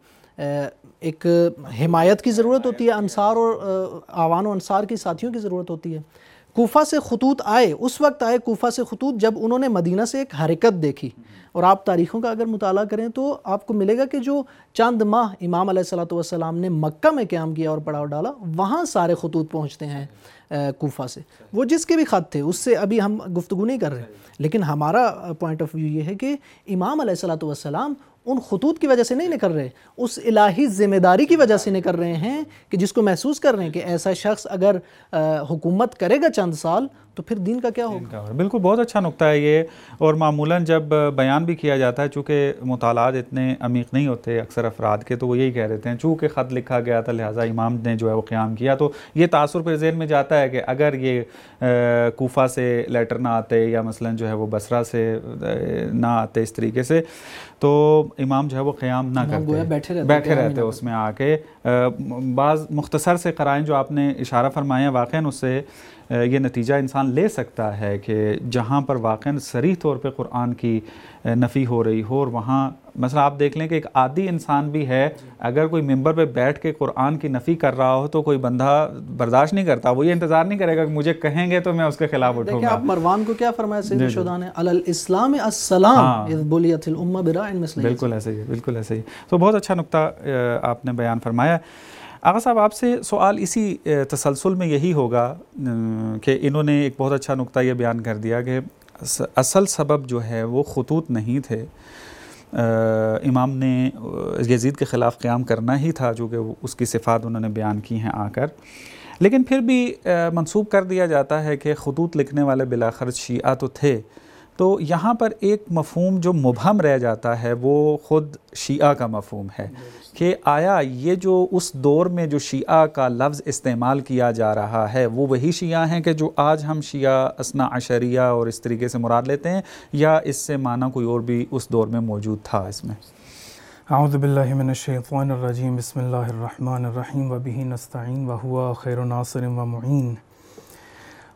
ایک حمایت کی ضرورت ہوتی ہے، انصار اور آوان و انصار کی ساتھیوں کی ضرورت ہوتی ہے۔ کوفہ سے خطوط آئے، اس وقت آئے کوفہ سے خطوط جب انہوں نے مدینہ سے ایک حرکت دیکھی، اور آپ تاریخوں کا اگر مطالعہ کریں تو آپ کو ملے گا کہ جو چند ماہ امام علیہ السلام نے مکہ میں قیام کیا اور پڑاؤ ڈالا، وہاں سارے خطوط پہنچتے ہیں کوفہ سے، وہ جس کے بھی خط تھے، اس سے ابھی ہم گفتگو نہیں کر رہے، لیکن ہمارا پوائنٹ آف ویو یہ ہے کہ امام علیہ السلام ان خطوط کی وجہ سے نہیں نکل رہے، اس الہی ذمہ داری کی وجہ سے نکل رہے ہیں کہ جس کو محسوس کر رہے ہیں کہ ایسا شخص اگر حکومت کرے گا چند سال تو پھر دین کا کیا ہوگا۔ بالکل، بہت اچھا نقطہ ہے یہ، اور معمولاً جب بیان بھی کیا جاتا ہے، چونکہ مطالعات اتنے عمیق نہیں ہوتے اکثر افراد کے، تو وہ یہی کہہ دیتے ہیں چونکہ خط لکھا گیا تھا لہٰذا امام نے جو ہے وہ قیام کیا، تو یہ تاثر پھر ذہن میں جاتا ہے کہ اگر یہ کوفہ سے لیٹر نہ آتے یا مثلاً جو ہے وہ بصرہ سے نہ آتے اس طریقے سے، تو امام جو ہے وہ قیام نہ کرتے، بیٹھے رہتے اس میں آ کے۔ بعض مختصر سے قرائن جو آپ نے اشارہ فرمایا ہیں، واقعاً اس سے یہ نتیجہ انسان لے سکتا ہے کہ جہاں پر واقعاً صریح طور پہ قرآن کی نفی ہو رہی ہو، اور وہاں مثلا آپ دیکھ لیں کہ ایک عادی انسان بھی ہے، اگر کوئی ممبر پہ بیٹھ کے قرآن کی نفی کر رہا ہو تو کوئی بندہ برداشت نہیں کرتا، وہ یہ انتظار نہیں کرے گا کہ مجھے کہیں گے تو میں اس کے خلاف اٹھوں گا۔ آپ مروان کو کیا فرمایا سید الشہداء نے، علی الاسلام السلام اذ بلیت الامہ براء مثل، بالکل ایسے ہی، بالکل ایسے ہی۔ تو بہت اچھا نقطہ آپ نے بیان فرمایا۔ آغا صاحب، آپ سے سوال اسی تسلسل میں یہی ہوگا کہ انہوں نے ایک بہت اچھا نقطہ یہ بیان کر دیا کہ اصل سبب جو ہے وہ خطوط نہیں تھے، امام نے یزید کے خلاف قیام کرنا ہی تھا، جو کہ اس کی صفات انہوں نے بیان کی ہیں آ کر، لیکن پھر بھی منسوب کر دیا جاتا ہے کہ خطوط لکھنے والے بلاخر شیعہ تو تھے، تو یہاں پر ایک مفہوم جو مبہم رہ جاتا ہے وہ خود شیعہ کا مفہوم ہے کہ آیا یہ جو اس دور میں جو شیعہ کا لفظ استعمال کیا جا رہا ہے وہ وہی شیعہ ہیں کہ جو آج ہم شیعہ اثنا عشریہ اور اس طریقے سے مراد لیتے ہیں، یا اس سے معنی کوئی اور بھی اس دور میں موجود تھا اس میں؟ اعوذ باللہ من الشیطان الرجیم، بسم اللہ الرحمن الرحیم، وبہ نستعین وہو خیر ناصر ومعین۔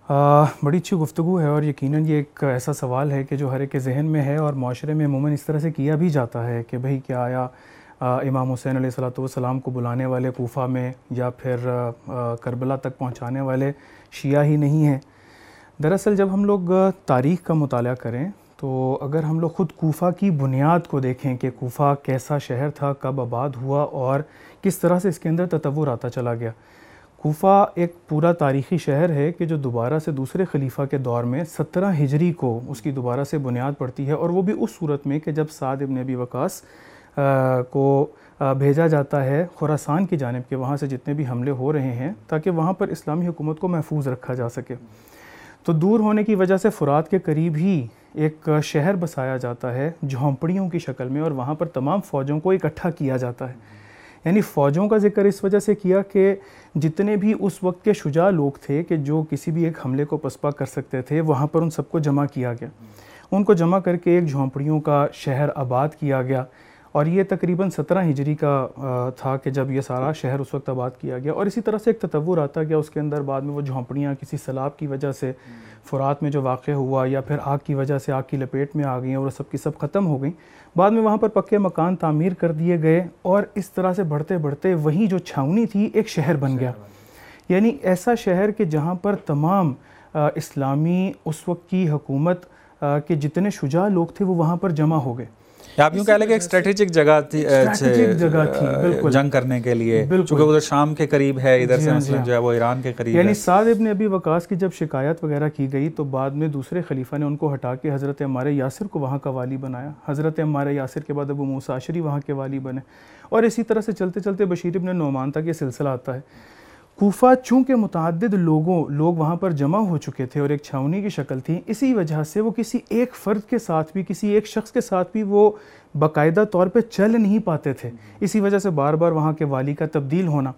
بڑی اچھی گفتگو ہے اور یقیناً یہ ایک ایسا سوال ہے کہ جو ہر ایک کے ذہن میں ہے اور معاشرے میں عموماً اس طرح سے کیا بھی جاتا ہے کہ بھئی کیا آیا امام حسین علیہ الصلوۃ والسلام کو بلانے والے کوفہ میں یا پھر کربلا تک پہنچانے والے شیعہ ہی نہیں ہیں؟ دراصل جب ہم لوگ تاریخ کا مطالعہ کریں تو اگر ہم لوگ خود کوفہ کی بنیاد کو دیکھیں کہ کوفہ کیسا شہر تھا، کب آباد ہوا اور کس طرح سے اس کے اندر تطور آتا چلا گیا. کوفہ ایک پورا تاریخی شہر ہے کہ جو دوبارہ سے دوسرے خلیفہ کے دور میں 17 ہجری کو اس کی دوبارہ سے بنیاد پڑتی ہے، اور وہ بھی اس صورت میں کہ جب سعد ابن ابی وقاص کو بھیجا جاتا ہے خراسان کی جانب کہ وہاں سے جتنے بھی حملے ہو رہے ہیں تاکہ وہاں پر اسلامی حکومت کو محفوظ رکھا جا سکے. تو دور ہونے کی وجہ سے فرات کے قریب ہی ایک شہر بسایا جاتا ہے جھونپڑیوں کی شکل میں، اور وہاں پر تمام فوجوں کو اکٹھا کیا جاتا ہے. یعنی فوجوں کا ذکر اس وجہ سے کیا کہ جتنے بھی اس وقت کے شجاع لوگ تھے کہ جو کسی بھی ایک حملے کو پسپا کر سکتے تھے، وہاں پر ان سب کو جمع کیا گیا. ان کو جمع کر کے ایک جھونپڑیوں کا شہر آباد کیا گیا، اور یہ تقریباً 17 ہجری کا تھا کہ جب یہ سارا شہر اس وقت آباد کیا گیا. اور اسی طرح سے ایک تطور آتا گیا اس کے اندر. بعد میں وہ جھونپڑیاں کسی سیلاب کی وجہ سے فرات میں جو واقع ہوا یا پھر آگ کی وجہ سے آگ کی لپیٹ میں آ گئیں اور سب کی سب ختم ہو گئیں. بعد میں وہاں پر پکے مکان تعمیر کر دیے گئے، اور اس طرح سے بڑھتے بڑھتے وہیں جو چھاؤنی تھی ایک شہر بن گیا. یعنی ایسا شہر کہ جہاں پر تمام اسلامی اس وقت کی حکومت کے جتنے شجاع لوگ تھے وہ وہاں پر جمع ہو گئے. آپ یوں کہہ لیں کہ ایک اسٹریٹجک جگہ تھی جنگ کرنے کے لیے، چونکہ ادھر شام کے قریب ہے، ادھر سے مثلا جو ہے وہ ایران کے قریب ہے. یعنی سعد ابن ابی وقاص کی جب شکایت وغیرہ کی گئی تو بعد میں دوسرے خلیفہ نے ان کو ہٹا کے حضرت عمار یاسر کو وہاں کا والی بنایا. حضرت عمار یاسر کے بعد ابو موسیٰ اشعری وہاں کے والی بنے، اور اسی طرح سے چلتے چلتے بشیر ابن نعمان تک یہ سلسلہ آتا ہے. کوفہ چونکہ متعدد لوگ وہاں پر جمع ہو چکے تھے اور ایک چھاؤنی کی شکل تھی، اسی وجہ سے وہ کسی ایک فرد کے ساتھ بھی، کسی ایک شخص کے ساتھ بھی وہ باقاعدہ طور پہ چل نہیں پاتے تھے. اسی وجہ سے بار بار وہاں کے والی کا تبدیل ہونا.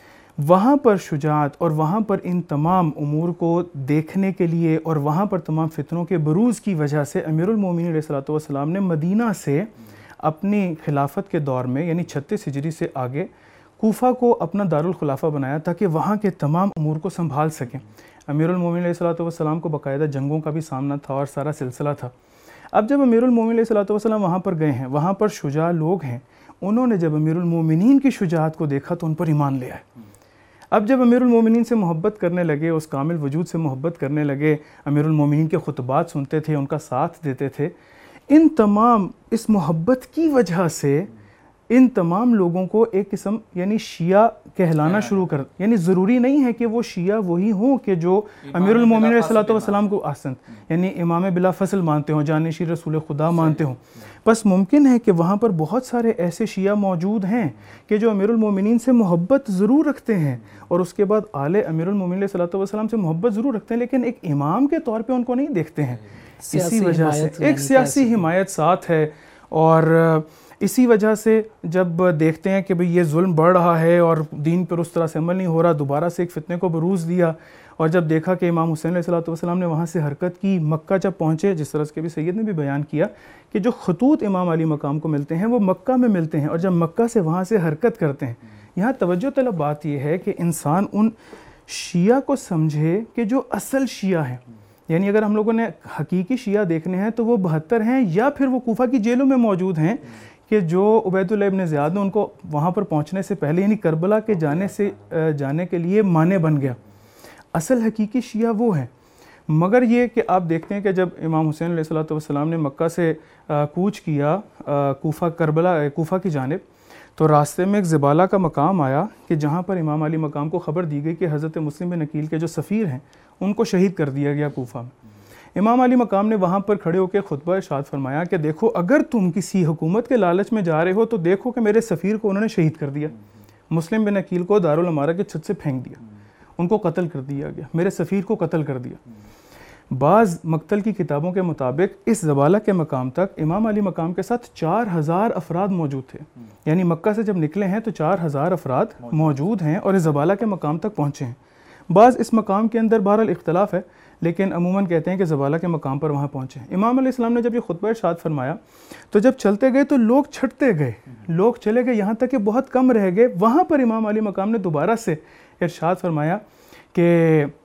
وہاں پر شجاعت اور وہاں پر ان تمام امور کو دیکھنے کے لیے اور وہاں پر تمام فتنوں کے بروز کی وجہ سے امیر المومنین علیہ الصلوۃ والسلام نے مدینہ سے اپنی خلافت کے دور میں یعنی 36 ہجری سے آگے کوفہ کو اپنا دارالخلافہ بنایا تاکہ وہاں کے تمام امور کو سنبھال سکیں. امیر المومنین علیہ الصلوۃ والسلام کو باقاعدہ جنگوں کا بھی سامنا تھا اور سارا سلسلہ تھا. اب جب امیر المومنین علیہ الصلوۃ والسلام وہاں پر گئے ہیں، وہاں پر شجاع لوگ ہیں، انہوں نے جب امیر المومنین کی شجاعت کو دیکھا تو ان پر ایمان لے آئے. اب جب امیر المومنین سے محبت کرنے لگے، اس کامل وجود سے محبت کرنے لگے، امیر المومنین کے خطبات سنتے تھے، ان کا ساتھ دیتے تھے، ان تمام اس محبت کی وجہ سے ان تمام لوگوں کو ایک قسم یعنی شیعہ کہلانا شروع کر. یعنی ضروری نہیں ہے کہ وہ شیعہ وہی ہوں کہ جو امیر المومنین علیہ الصلوۃ والسلام کو احسنت یعنی امام بلا فصل مانتے ہوں، جانشین رسول خدا مانتے ہوں. بس ممکن ہے کہ وہاں پر بہت سارے ایسے شیعہ موجود ہیں کہ جو امیر المومنین سے محبت ضرور رکھتے ہیں اور اس کے بعد آل امیر المومنین علیہ الصلوۃ والسلام سے محبت ضرور رکھتے ہیں، لیکن ایک امام کے طور پہ ان کو نہیں دیکھتے ہیں. اسی وجہ سے ایک سیاسی حمایت ساتھ ہے، اور اسی وجہ سے جب دیکھتے ہیں کہ بھئی یہ ظلم بڑھ رہا ہے اور دین پر اس طرح سے عمل نہیں ہو رہا، دوبارہ سے ایک فتنے کو بروز دیا. اور جب دیکھا کہ امام حسین علیہ السلام نے وہاں سے حرکت کی، مکہ جب پہنچے، جس طرح کے بھی سید نے بھی بیان کیا کہ جو خطوط امام علی مقام کو ملتے ہیں وہ مکہ میں ملتے ہیں، اور جب مکہ سے وہاں سے حرکت کرتے ہیں. یہاں توجہ طلب بات یہ ہے کہ انسان ان شیعہ کو سمجھے کہ جو اصل شیعہ ہیں. یعنی اگر ہم لوگوں نے حقیقی شیعہ دیکھنے ہیں تو وہ 72 ہیں، یا پھر وہ کوفہ کی جیلوں میں موجود ہیں کہ جو عبید اللہ ابن زیاد نے ان کو وہاں پر پہنچنے سے پہلے یعنی کربلا کے جانے کے لیے مانع بن گیا. اصل حقیقی شیعہ وہ ہیں. مگر یہ کہ آپ دیکھتے ہیں کہ جب امام حسین علیہ السلام نے مکہ سے کوچ کیا کوفہ کی جانب، تو راستے میں ایک زبالہ کا مقام آیا کہ جہاں پر امام علی مقام کو خبر دی گئی کہ حضرت مسلم بن عقیل کے جو سفیر ہیں ان کو شہید کر دیا گیا کوفہ میں. امام علی مقام نے وہاں پر کھڑے ہو کے خطبہ ارشاد فرمایا کہ دیکھو اگر تم کسی حکومت کے لالچ میں جا رہے ہو تو دیکھو کہ میرے سفیر کو انہوں نے شہید کر دیا. مسلم بن عقیل کو دارالعمارہ کے چھت سے پھینک دیا، ان کو قتل کر دیا گیا، میرے سفیر کو قتل کر دیا. بعض مقتل کی کتابوں کے مطابق اس زبالہ کے مقام تک امام علی مقام کے ساتھ 4000 افراد موجود تھے. یعنی مکہ سے جب نکلے ہیں تو 4000 افراد موجود ہیں اور اس زبالہ کے مقام تک پہنچے ہیں. بعض اس مقام کے اندر بہرحال اختلاف ہے، لیکن عموماً کہتے ہیں کہ زبالہ کے مقام پر وہاں پہنچے. امام علیہ السلام نے جب یہ خطبہ ارشاد فرمایا تو جب چلتے گئے تو لوگ چھٹتے گئے، لوگ چلے گئے، یہاں تک کہ بہت کم رہ گئے. وہاں پر امام علی مقام نے دوبارہ سے ارشاد فرمایا کہ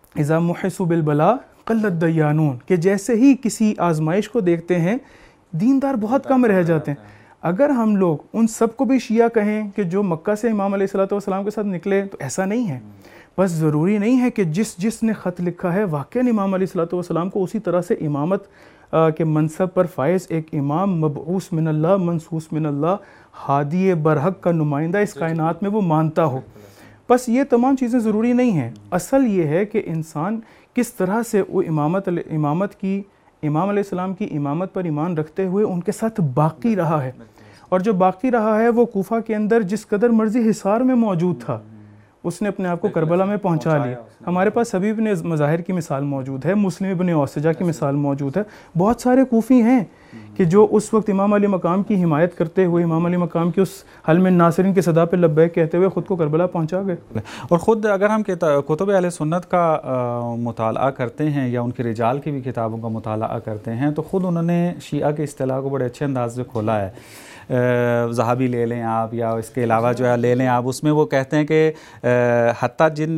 اذا محسوا بالبلاء قل الدیانون، کہ جیسے ہی کسی آزمائش کو دیکھتے ہیں دیندار بہت کم رہ جاتے ہیں۔ اگر ہم لوگ ان سب کو بھی شیعہ کہیں کہ جو مکہ سے امام علیہ الصلوۃ والسلام کے ساتھ نکلے، تو ایسا نہیں ہے۔ بس ضروری نہیں ہے کہ جس نے خط لکھا ہے واقعاً امام علیہ الصلوۃ والسلام کو اسی طرح سے امامت کے منصب پر فائز ایک امام مبعوث من اللہ، منصوص من اللہ، ہادی برحق کا نمائندہ اس کائنات میں وہ مانتا ہو۔ بس یہ تمام چیزیں ضروری نہیں ہیں، اصل یہ ہے کہ انسان کس طرح سے وہ امامت کی، امام علیہ السلام کی امامت پر ایمان رکھتے ہوئے ان کے ساتھ باقی رہا ہے، اور جو باقی رہا ہے وہ کوفہ کے اندر جس قدر مرضی حصار میں موجود تھا اس نے اپنے آپ کو کربلا میں پہنچا لیا۔ ہمارے پاس حبیب ابن مظاہر کی مثال موجود ہے، مسلم ابن اوسجہ کی مثال موجود ہے، بہت سارے کوفی ہیں کہ جو اس وقت امام علی مقام کی حمایت کرتے ہوئے امام علی مقام کی اس حلم الناصرین کی صدا پہ لبیک کہتے ہوئے خود کو کربلا پہنچا گئے۔ اور خود اگر ہم کتب اہل سنت کا مطالعہ کرتے ہیں یا ان کے رجال کی بھی کتابوں کا مطالعہ کرتے ہیں تو خود انہوں نے شیعہ کے اصطلاح کو بڑے اچھے انداز سے کھولا ہے۔ ذہبی لے لیں آپ یا اس کے علاوہ جو ہے لے لیں آپ، اس میں وہ کہتے ہیں کہ حتیٰ جن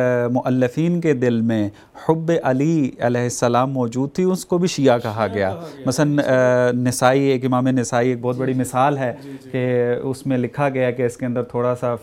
مؤلفین کے دل میں حب علی علیہ السلام موجود تھی اس کو بھی شیعہ کہا گیا۔ مثلا نسائی، ایک امام نسائی ایک بہت بڑی مثال ہے کہ اس میں لکھا گیا کہ اس کے اندر تھوڑا سا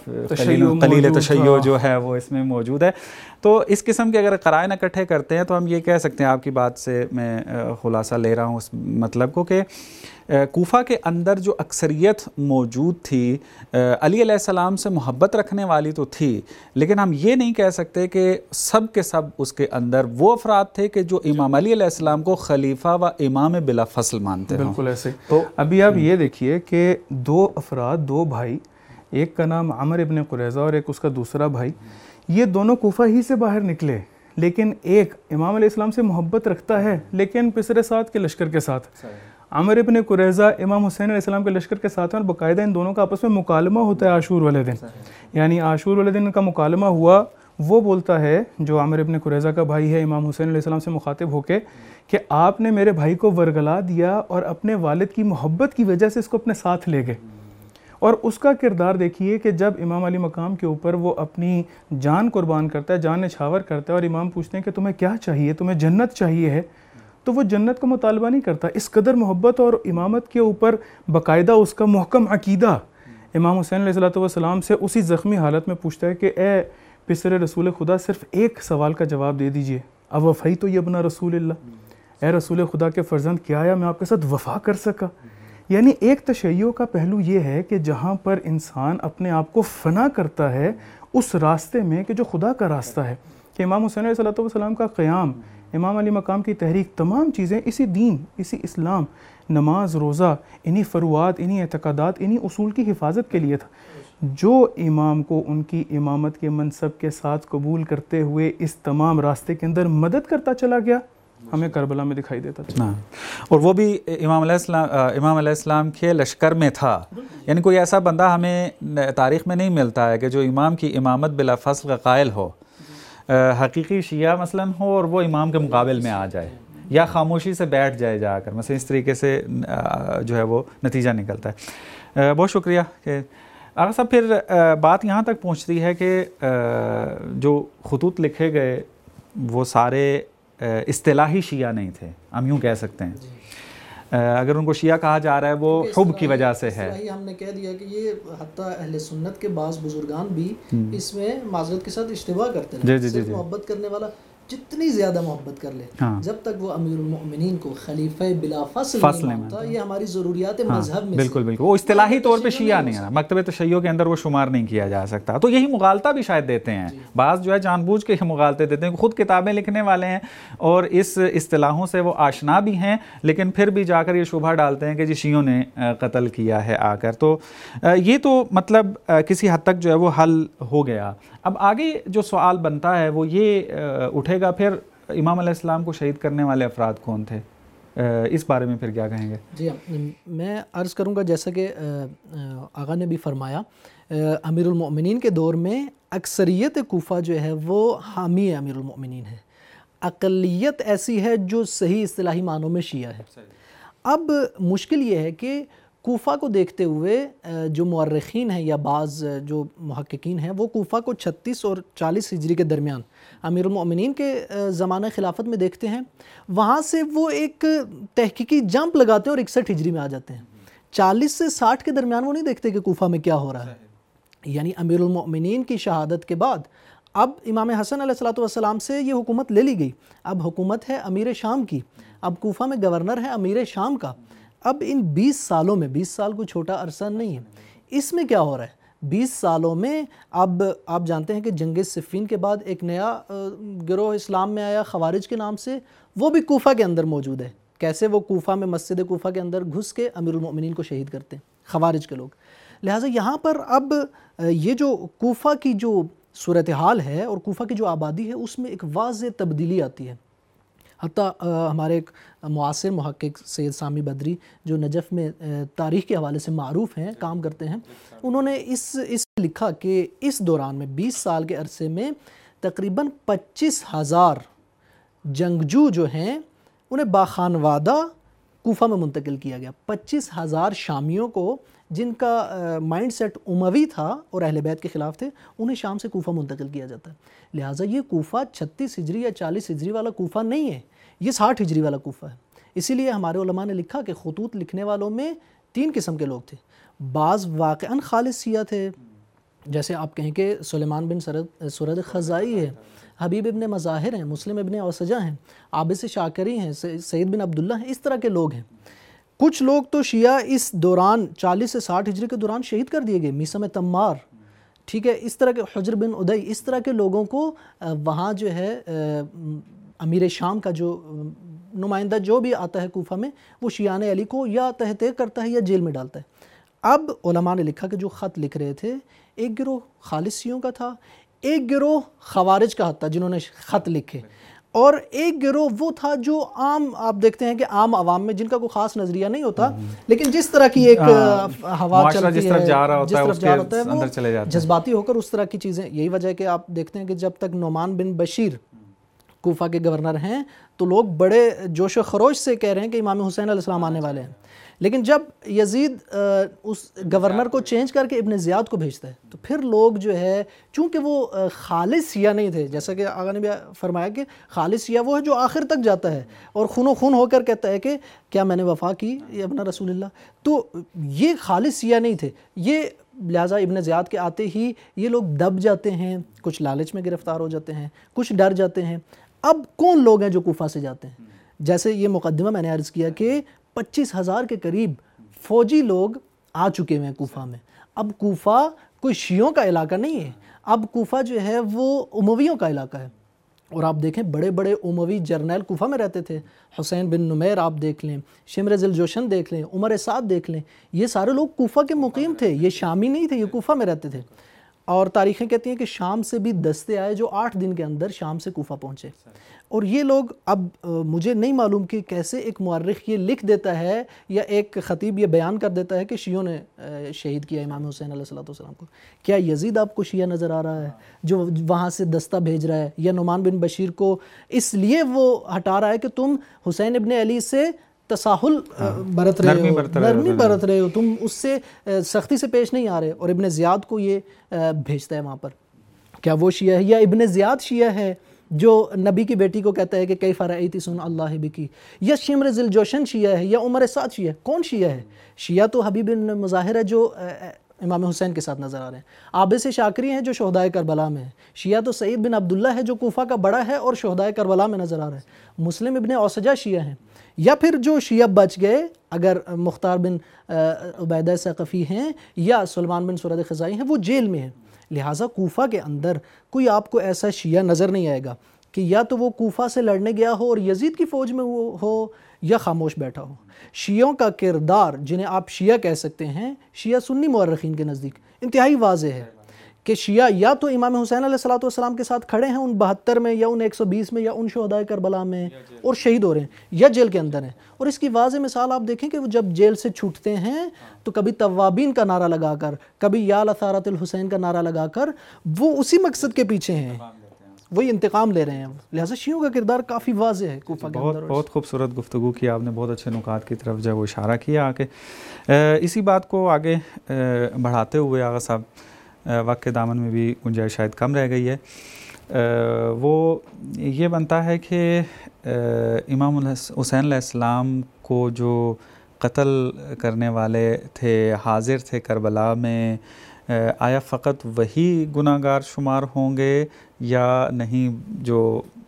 قلیل تشیع جو ہے وہ اس میں موجود ہے۔ تو اس قسم کے اگر قرائن اکٹھے کرتے ہیں تو ہم یہ کہہ سکتے ہیں، آپ کی بات سے میں خلاصہ لے رہا ہوں اس مطلب کو، کہ کوفہ کے اندر جو اکثریت موجود تھی علی علیہ السلام سے محبت رکھنے والی تو تھی، لیکن ہم یہ نہیں کہہ سکتے کہ سب کے سب اس کے اندر وہ افراد تھے کہ جو امام علی علیہ السلام کو خلیفہ و امام بلا فصل مانتے ہیں۔ بالکل ایسے۔ تو ابھی آپ یہ دیکھیے کہ دو افراد، دو بھائی، ایک کا نام عامر ابن قریظہ اور ایک اس کا دوسرا بھائی، یہ دونوں کوفہ ہی سے باہر نکلے، لیکن ایک امام علیہ السلام سے محبت رکھتا ہے لیکن پسر سعد کے لشکر کے ساتھ، عامر ابن قریظہ امام حسین علیہ السلام کے لشکر کے ساتھ ہیں، اور باقاعدہ ان دونوں کا آپس میں مکالمہ ہوتا ہے عاشور والے دن، یعنی عاشور والے دن کا مکالمہ ہوا، وہ بولتا ہے جو عامر ابن قریظہ کا بھائی ہے امام حسین علیہ السلام سے مخاطب ہو کے کہ آپ نے میرے بھائی کو ورگلا دیا اور اپنے والد کی محبت کی وجہ سے اس کو اپنے ساتھ لے گئے۔ اور اس کا کردار دیکھیے کہ جب امام علی مقام کے اوپر وہ اپنی جان قربان کرتا ہے، جان نچھاور کرتا ہے، اور امام پوچھتے ہیں کہ تمہیں کیا چاہیے، تمہیں جنت چاہیے ہے، تو وہ جنت کا مطالبہ نہیں کرتا، اس قدر محبت اور امامت کے اوپر باقاعدہ اس کا محکم عقیدہ امام حسین علیہ السلام سے اسی زخمی حالت میں پوچھتا ہے کہ اے پسر رسول خدا صرف ایک سوال کا جواب دے دیجئے، اوفیتو ابن رسول اللہ، اے رسول خدا کے فرزند، کیا آیا میں آپ کے ساتھ وفا کر سکا؟ یعنی ایک تشیع کا پہلو یہ ہے کہ جہاں پر انسان اپنے آپ کو فنا کرتا ہے اس راستے میں کہ جو خدا کا راستہ ہے، کہ امام حسین علیہ السلام کا قیام، امام علی مقام کی تحریک، تمام چیزیں اسی دین، اسی اسلام، نماز، روزہ، انہی فروعات، انہی اعتقادات، انہی اصول کی حفاظت کے لیے تھا۔ جو امام کو ان کی امامت کے منصب کے ساتھ قبول کرتے ہوئے اس تمام راستے کے اندر مدد کرتا چلا گیا، ہمیں کربلا میں دکھائی دیتا تھا، اور وہ بھی امام علیہ السلام کے لشکر میں تھا۔ یعنی کوئی ایسا بندہ ہمیں تاریخ میں نہیں ملتا ہے کہ جو امام کی امامت بلا فصل کا قائل ہو، حقیقی شیعہ مثلاً ہو اور وہ امام کے مقابل میں آ جائے یا خاموشی سے بیٹھ جائے جا کر، مثلا اس طریقے سے جو ہے وہ نتیجہ نکلتا ہے۔ بہت شکریہ کہ آقا صاحب، پھر بات یہاں تک پہنچتی ہے کہ جو خطوط لکھے گئے وہ سارے اصطلاحی شیعہ نہیں تھے، ہم یوں کہہ سکتے ہیں۔ اگر ان کو شیعہ کہا جا رہا ہے وہ حب کی وجہ سے ہے۔ ہم نے کہہ دیا کہ یہ حتیٰ اہل سنت کے بعض بزرگان بھی اس میں معذرت کے ساتھ اشتباہ کرتے ہیں۔ صرف محبت کرنے والا جتنی زیادہ محبت کر لے، جب تک وہ امیر المؤمنین کو خلیفہ بلا فصل نہیں مانتا، یہ ہماری ضروریات مذہب میں بالکل وہ اصطلاحی طور پہ شیعہ نہیں ہے، مکتب تشیع کے اندر وہ شمار نہیں کیا جا سکتا۔ تو یہی مغالطہ بھی شاید دیتے ہیں بعض، جو ہے جان بوجھ کے مغالطے دیتے ہیں، خود کتابیں لکھنے والے ہیں اور اس اصطلاحوں سے وہ آشنا بھی ہیں، لیکن پھر بھی جا کر یہ شبہ ڈالتے ہیں کہ جی شیعوں نے قتل کیا ہے آ کر۔ تو یہ تو مطلب کسی حد تک جو ہے وہ حل ہو گیا۔ اب آگے جو سوال بنتا ہے وہ یہ اٹھے گا، پھر امام علیہ السلام کو شہید کرنے والے افراد کون تھے؟ اس بارے میں پھر کیا کہیں گے؟ جی میں عرض کروں گا، جیسا کہ آقا نے بھی فرمایا، امیر المؤمنین کے دور میں اکثریت کوفہ جو ہے وہ حامی امیر المؤمنین ہے، اقلیت ایسی ہے جو صحیح اصطلاحی معنوں میں شیعہ ہے۔ اب مشکل یہ ہے کہ کوفہ کو دیکھتے ہوئے جو مورخین ہیں یا بعض جو محققین ہیں وہ کوفہ کو 36 اور 40 ہجری کے درمیان امیر المؤمنین کے زمانہ خلافت میں دیکھتے ہیں. وہاں سے وہ ایک تحقیقی جمپ لگاتے ہیں اور 61 ہجری میں آ جاتے ہیں. 40 سے 60 کے درمیان وہ نہیں دیکھتے کہ کوفہ میں کیا ہو رہا ہے. یعنی امیر المؤمنین کی شہادت کے بعد اب امام حسن علیہ السلام سے یہ حکومت لے لی گئی. اب حکومت ہے امیر شام کی. اب کوفہ میں گورنر ہے امیر شام کا. اب ان 20 سالوں میں، 20 سال کوئی چھوٹا عرصہ نہیں ہے، اس میں کیا ہو رہا ہے؟ 20 سالوں میں اب آپ جانتے ہیں کہ جنگ صفین کے بعد ایک نیا گروہ اسلام میں آیا خوارج کے نام سے، وہ بھی کوفہ کے اندر موجود ہے. کیسے وہ کوفہ میں مسجد کوفہ کے اندر گھس کے امیر المؤمنین کو شہید کرتے ہیں خوارج کے لوگ. لہٰذا یہاں پر اب یہ جو کوفہ کی جو صورتحال ہے اور کوفہ کی جو آبادی ہے اس میں ایک واضح تبدیلی آتی ہے. حتیٰ ہمارے ایک معاصر محقق سید سامی بدری جو نجف میں تاریخ کے حوالے سے معروف ہیں، کام کرتے ہیں، انہوں نے اس لکھا کہ اس دوران میں 20 سال کے عرصے میں تقریباً 25,000 جنگجو جو ہیں انہیں باخانوادہ کوفہ میں منتقل کیا گیا. 25,000 شامیوں کو جن کا مائنڈ سیٹ اموی تھا اور اہل بیت کے خلاف تھے، انہیں شام سے کوفہ منتقل کیا جاتا ہے. لہٰذا یہ کوفہ 36 ہجری یا 40 ہجری والا کوفہ نہیں ہے، یہ 60 ہجری والا کوفہ ہے. اسی لیے ہمارے علماء نے لکھا کہ خطوط لکھنے والوں میں 3 قسم کے لوگ تھے. بعض واقعاً خالص شیعہ تھے، جیسے آپ کہیں کہ سلیمان بن سرد خزائی ہے، حبیب ابن مظاہر ہیں، مسلم ابن اوسجہ ہیں، عابس شاکری ہیں، سید بن عبداللہ ہیں. اس طرح کے لوگ ہیں. کچھ لوگ تو شیعہ اس دوران 40 سے 60 ہجری کے دوران شہید کر دیے گئے، میثم تمار، ٹھیک ہے، اس طرح کے حجر بن ادئی، اس طرح کے لوگوں کو وہاں جو ہے امیر شام کا جو نمائندہ جو بھی آتا ہے کوفہ میں، وہ شیعان علی کو یا تحقیق کرتا ہے یا جیل میں ڈالتا ہے. اب علماء نے لکھا کہ جو خط لکھ رہے تھے ایک گروہ خالص شیعوں کا تھا، ایک گروہ خوارج کا تھا جنہوں نے خط لکھے، اور ایک گروہ وہ تھا جو عام، آپ دیکھتے ہیں کہ عام عوام میں جن کا کوئی خاص نظریہ نہیں ہوتا، لیکن جس طرح کی ایک ہوا چلتی ہے، جس طرف جا رہا ہوتا ہے وہ جذباتی ہو کر اس طرح کی چیزیں. یہی وجہ ہے کہ آپ دیکھتے ہیں کہ جب تک نعمان بن بشیر کوفہ کے گورنر ہیں تو لوگ بڑے جوش و خروش سے کہہ رہے ہیں کہ امام حسین علیہ السلام آنے والے ہیں. لیکن جب یزید اس گورنر کو چینج کر کے ابن زیاد کو بھیجتا ہے تو پھر لوگ جو ہے، چونکہ وہ خالص شیعہ نہیں تھے، جیسا کہ آقا نے بھی فرمایا کہ خالص شیعہ وہ ہے جو آخر تک جاتا ہے اور خون و خون ہو کر کہتا ہے کہ کیا میں نے وفا کی یا ابن رسول اللہ. تو یہ خالص شیعہ نہیں تھے یہ. لہٰذا ابن زیاد کے آتے ہی یہ لوگ دب جاتے ہیں، کچھ لالچ میں گرفتار ہو جاتے ہیں، کچھ ڈر جاتے ہیں. اب کون لوگ ہیں جو کوفہ سے جاتے ہیں؟ جیسے یہ مقدمہ میں نے عرض کیا کہ 25,000 کے قریب فوجی لوگ آ چکے ہیں کوفہ میں. اب کوفہ کوئی شیعوں کا علاقہ نہیں ہے، اب کوفہ جو ہے وہ امویوں کا علاقہ ہے. اور آپ دیکھیں بڑے بڑے اموی جرنیل کوفہ میں رہتے تھے. حسین بن نمیر آپ دیکھ لیں، شمر ذی الجوشن دیکھ لیں، عمر سعد دیکھ لیں، یہ سارے لوگ کوفہ کے مقیم تھے، یہ شامی نہیں تھے، یہ کوفہ میں رہتے تھے. اور تاریخیں کہتی ہیں کہ شام سے بھی دستے آئے جو 8 دن کے اندر شام سے کوفہ پہنچے. اور یہ لوگ، اب مجھے نہیں معلوم کہ کیسے ایک مورخ یہ لکھ دیتا ہے یا ایک خطیب یہ بیان کر دیتا ہے کہ شیعوں نے شہید کیا امام حسین علیہ السلام کو. کیا یزید آپ کو شیعہ نظر آ رہا ہے جو وہاں سے دستہ بھیج رہا ہے، یا نعمان بن بشیر کو اس لیے وہ ہٹا رہا ہے کہ تم حسین ابن علی سے تساہل برت رہے ہو، نرمی برت رہے ہو، تم اس سے سختی سے پیش نہیں آ رہے. اور ابن زیاد کو یہ بھیجتا ہے وہاں پر. کیا وہ شیعہ ہے؟ یا ابن زیاد شیعہ ہے جو نبی کی بیٹی کو کہتا ہے کہ کیف رأیت سن اللہ بکی؟ یا شمر ذی الجوشن شیعہ ہے؟ یا عمر سعد شیعہ ہے؟ کون شیعہ ہے؟ شیعہ تو حبیب بن مظاہر ہے جو امام حسین کے ساتھ نظر آ رہے ہیں. عابس شاکری ہیں جو شہداء کربلا میں ہیں. شیعہ تو سعید بن عبداللہ ہے جو کوفہ کا بڑا ہے اور شہداء کربلا میں نظر آ رہا ہے. مسلم ابن اوسجہ شیعہ ہیں. یا پھر جو شیعہ بچ گئے، اگر مختار بن عبیدہ ثقفی ہیں یا سلیمان بن سرد خزائی ہیں، وہ جیل میں ہیں. لہٰذا کوفہ کے اندر کوئی آپ کو ایسا شیعہ نظر نہیں آئے گا کہ یا تو وہ کوفہ سے لڑنے گیا ہو اور یزید کی فوج میں وہ ہو، یا خاموش بیٹھا ہو. شیعوں کا کردار، جنہیں آپ شیعہ کہہ سکتے ہیں، شیعہ سنی مورخین کے نزدیک انتہائی واضح ہے کہ شیعہ یا تو امام حسین علیہ السلام کے ساتھ کھڑے ہیں ان 72 میں یا ان 120 میں یا ان شہداء کربلا میں اور شہید ہو رہے ہیں، یا جیل کے اندر ہیں. اور اس کی واضح مثال آپ دیکھیں کہ وہ جب جیل سے چھوٹتے ہیں تو کبھی توابین کا نعرہ لگا کر، کبھی یا لثارت الحسین کا نعرہ لگا کر وہ اسی مقصد کے پیچھے ہیں. وہی انتقام لے رہے ہیں. لہٰذا شیعوں کا کردار کافی واضح ہے کوفہ کے اندر. بہت خوبصورت گفتگو کی آپ نے, بہت اچھے نکات کی طرف جو ہے وہ اشارہ کیا. کہ اسی بات کو آگے بڑھاتے ہوئے آغا صاحب, وقت کے دامن میں بھی گنجائش شاید کم رہ گئی ہے, وہ یہ بنتا ہے کہ امام حسین علیہ السلام کو جو قتل کرنے والے تھے, حاضر تھے کربلا میں, آیا فقط وہی گناہ گار شمار ہوں گے یا نہیں جو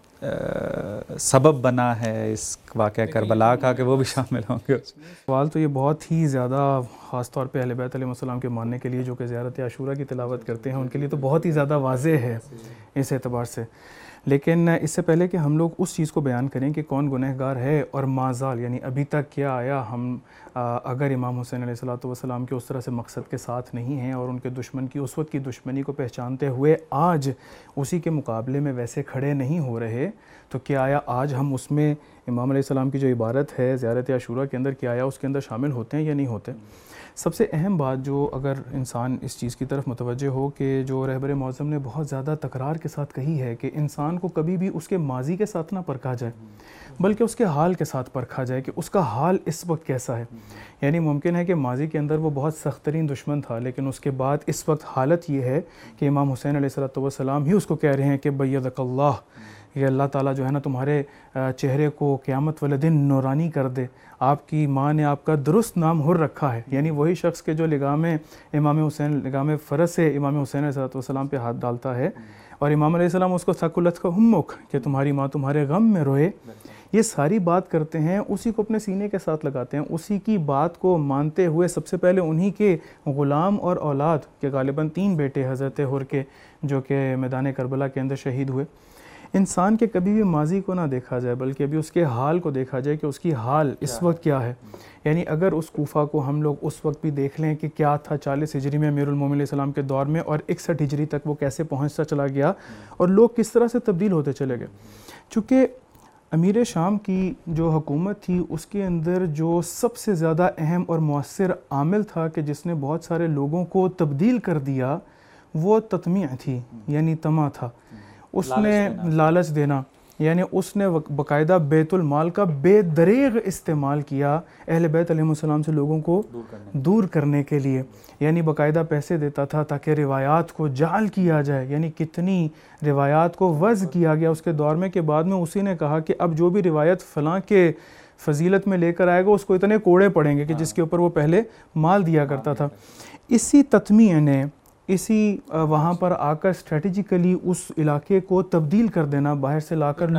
سبب بنا ہے اس واقعہ کربلا کا کہ وہ بھی شامل ہوں گے؟ سوال تو یہ بہت ہی زیادہ, خاص طور پہ اہل بیت علیہ السلام کے ماننے کے لیے جو کہ زیارت عاشورہ کی تلاوت کرتے ہیں ان کے لیے تو بہت ہی زیادہ واضح ہے اس اعتبار سے. لیکن اس سے پہلے کہ ہم لوگ اس چیز کو بیان کریں کہ کون گنہگار ہے اور مازال یعنی ابھی تک کیا آیا ہم اگر امام حسین علیہ السلام کے اس طرح سے مقصد کے ساتھ نہیں ہیں اور ان کے دشمن کی اس وقت کی دشمنی کو پہچانتے ہوئے آج اسی کے مقابلے میں ویسے کھڑے نہیں ہو رہے, تو کیا آیا آج ہم اس میں امام علیہ السلام کی جو عبارت ہے زیارت عاشورہ کے اندر, کیا آیا اس کے اندر شامل ہوتے ہیں یا نہیں ہوتے؟ سب سے اہم بات جو اگر انسان اس چیز کی طرف متوجہ ہو کہ جو رہبر معظم نے بہت زیادہ تکرار کے ساتھ کہی ہے کہ انسان کو کبھی بھی اس کے ماضی کے ساتھ نہ پرکھا جائے بلکہ اس کے حال کے ساتھ پرکھا جائے کہ اس کا حال اس وقت کیسا ہے. یعنی ممکن ہے کہ ماضی کے اندر وہ بہت سخت ترین دشمن تھا, لیکن اس کے بعد اس وقت حالت یہ ہے کہ امام حسین علیہ السلام ہی اس کو کہہ رہے ہیں کہ بیضک اللہ, یہ اللہ تعالیٰ جو ہے نا تمہارے چہرے کو قیامت والے دن نورانی کر دے. آپ کی ماں نے آپ کا درست نام حر رکھا ہے, یعنی وہی شخص کے جو لگام امام حسین لگام فرض سے امام حسین علیہ السلام پہ ہاتھ ڈالتا ہے اور امام علیہ السلام اس کو ثقلت کا ہمک کہ تمہاری ماں تمہارے غم میں روئے, یہ ساری بات کرتے ہیں, اسی کو اپنے سینے کے ساتھ لگاتے ہیں, اسی کی بات کو مانتے ہوئے سب سے پہلے انہی کے غلام اور اولاد کے غالباً 3 بیٹے حضرت حر کے جو کہ میدان کربلا کے اندر شہید ہوئے. انسان کے کبھی بھی ماضی کو نہ دیکھا جائے بلکہ ابھی اس کے حال کو دیکھا جائے کہ اس کی حال اس وقت کیا ہے. یعنی اگر اس کوفہ کو ہم لوگ اس وقت بھی دیکھ لیں کہ کیا تھا 40 ہجری میں امیر المومنین علیہ السلام کے دور میں اور 61 ہجری تک وہ کیسے پہنچتا چلا گیا اور لوگ کس طرح سے تبدیل ہوتے چلے گئے. چونکہ امیر شام کی جو حکومت تھی اس کے اندر جو سب سے زیادہ اہم اور مؤثر عامل تھا کہ جس نے بہت سارے لوگوں کو تبدیل کر دیا وہ تطمیع تھی, یعنی طمع تھا. اس نے لالچ دینا, یعنی اس نے باقاعدہ بیت المال کا بے دریغ استعمال کیا اہل بیت علیہ السلام سے لوگوں کو دور کرنے کے لیے. یعنی باقاعدہ پیسے دیتا تھا تاکہ روایات کو جعل کیا جائے, یعنی کتنی روایات کو وضع کیا گیا اس کے دور میں کہ بعد میں اسی نے کہا کہ اب جو بھی روایت فلاں کے فضیلت میں لے کر آئے گا اس کو اتنے کوڑے پڑیں گے کہ جس کے اوپر وہ پہلے مال دیا کرتا تھا. اسی تطمیع نے اسی وہاں پر آ کر اسٹریٹجیکلی اس علاقے کو تبدیل کر دینا, باہر سے لا کر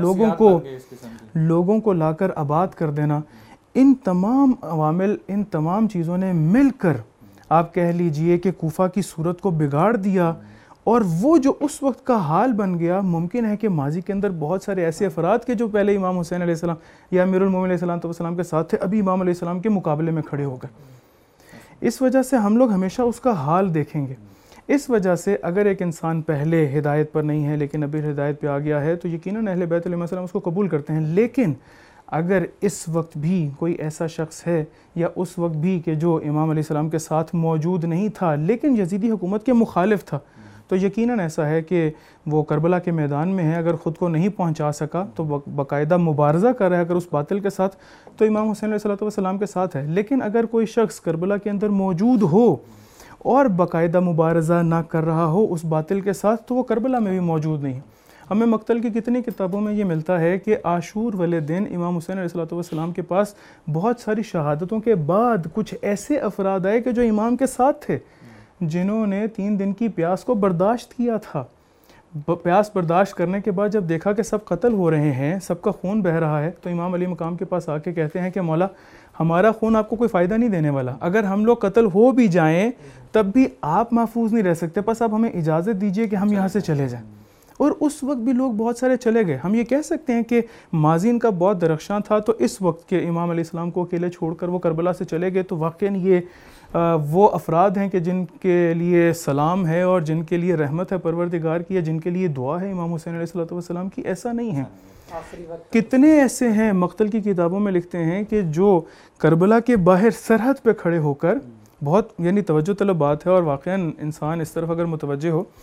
لوگوں کو لا کر آباد کر دینا, ان تمام عوامل ان تمام چیزوں نے مل کر آپ کہہ لیجئے کہ کوفہ کی صورت کو بگاڑ دیا. اور وہ جو اس وقت کا حال بن گیا, ممکن ہے کہ ماضی کے اندر بہت سارے ایسے افراد کے جو پہلے امام حسین علیہ السلام یا امیر المومنین علیہ السلام کے ساتھ تھے ابھی امام علیہ السلام کے مقابلے میں کھڑے ہو گئے. اس وجہ سے ہم لوگ ہمیشہ اس کا حال دیکھیں گے. اس وجہ سے اگر ایک انسان پہلے ہدایت پر نہیں ہے لیکن ابھی ہدایت پہ آ گیا ہے تو یقیناً اہل بیت علیہ السلام اس کو قبول کرتے ہیں. لیکن اگر اس وقت بھی کوئی ایسا شخص ہے یا اس وقت بھی کہ جو امام علیہ السلام کے ساتھ موجود نہیں تھا لیکن یزیدی حکومت کے مخالف تھا, تو یقیناً ایسا ہے کہ وہ کربلا کے میدان میں ہے, اگر خود کو نہیں پہنچا سکا تو باقاعدہ مبارزہ کر رہا ہے اگر اس باطل کے ساتھ تو امام حسین علیہ السلام کے ساتھ ہے. لیکن اگر کوئی شخص کربلا کے اندر موجود ہو اور باقاعدہ مبارزہ نہ کر رہا ہو اس باطل کے ساتھ تو وہ کربلا میں بھی موجود نہیں. ہمیں مقتل کی کتنی کتابوں میں یہ ملتا ہے کہ عاشور والے دن امام حسین علیہ السلام کے پاس بہت ساری شہادتوں کے بعد کچھ ایسے افراد آئے کہ جو امام کے ساتھ تھے جنہوں نے 3 دن کی پیاس کو برداشت کیا تھا. پیاس برداشت کرنے کے بعد جب دیکھا کہ سب قتل ہو رہے ہیں, سب کا خون بہہ رہا ہے, تو امام علی مقام کے پاس آ کے کہتے ہیں کہ مولا ہمارا خون آپ کو کوئی فائدہ نہیں دینے والا, اگر ہم لوگ قتل ہو بھی جائیں تب بھی آپ محفوظ نہیں رہ سکتے, بس آپ ہمیں اجازت دیجئے کہ ہم یہاں سے چلے جائیں. اور اس وقت بھی لوگ بہت سارے چلے گئے. ہم یہ کہہ سکتے ہیں کہ ماضی ان کا بہت درخشاں تھا, تو اس وقت کے امام علیہ السلام کو اکیلے چھوڑ کر وہ کربلا سے چلے گئے, تو واقعاً یہ وہ افراد ہیں کہ جن کے لیے سلام ہے اور جن کے لیے رحمت ہے پروردگار کی, جن کے لیے دعا ہے امام حسین علیہ السلام کی. ایسا نہیں ہے. کتنے ایسے ہیں مقتل کی کتابوں میں لکھتے ہیں کہ جو کربلا کے باہر سرحد پہ کھڑے ہو کر, بہت یعنی توجہ طلب بات ہے اور واقعاً انسان اس طرف اگر متوجہ ہو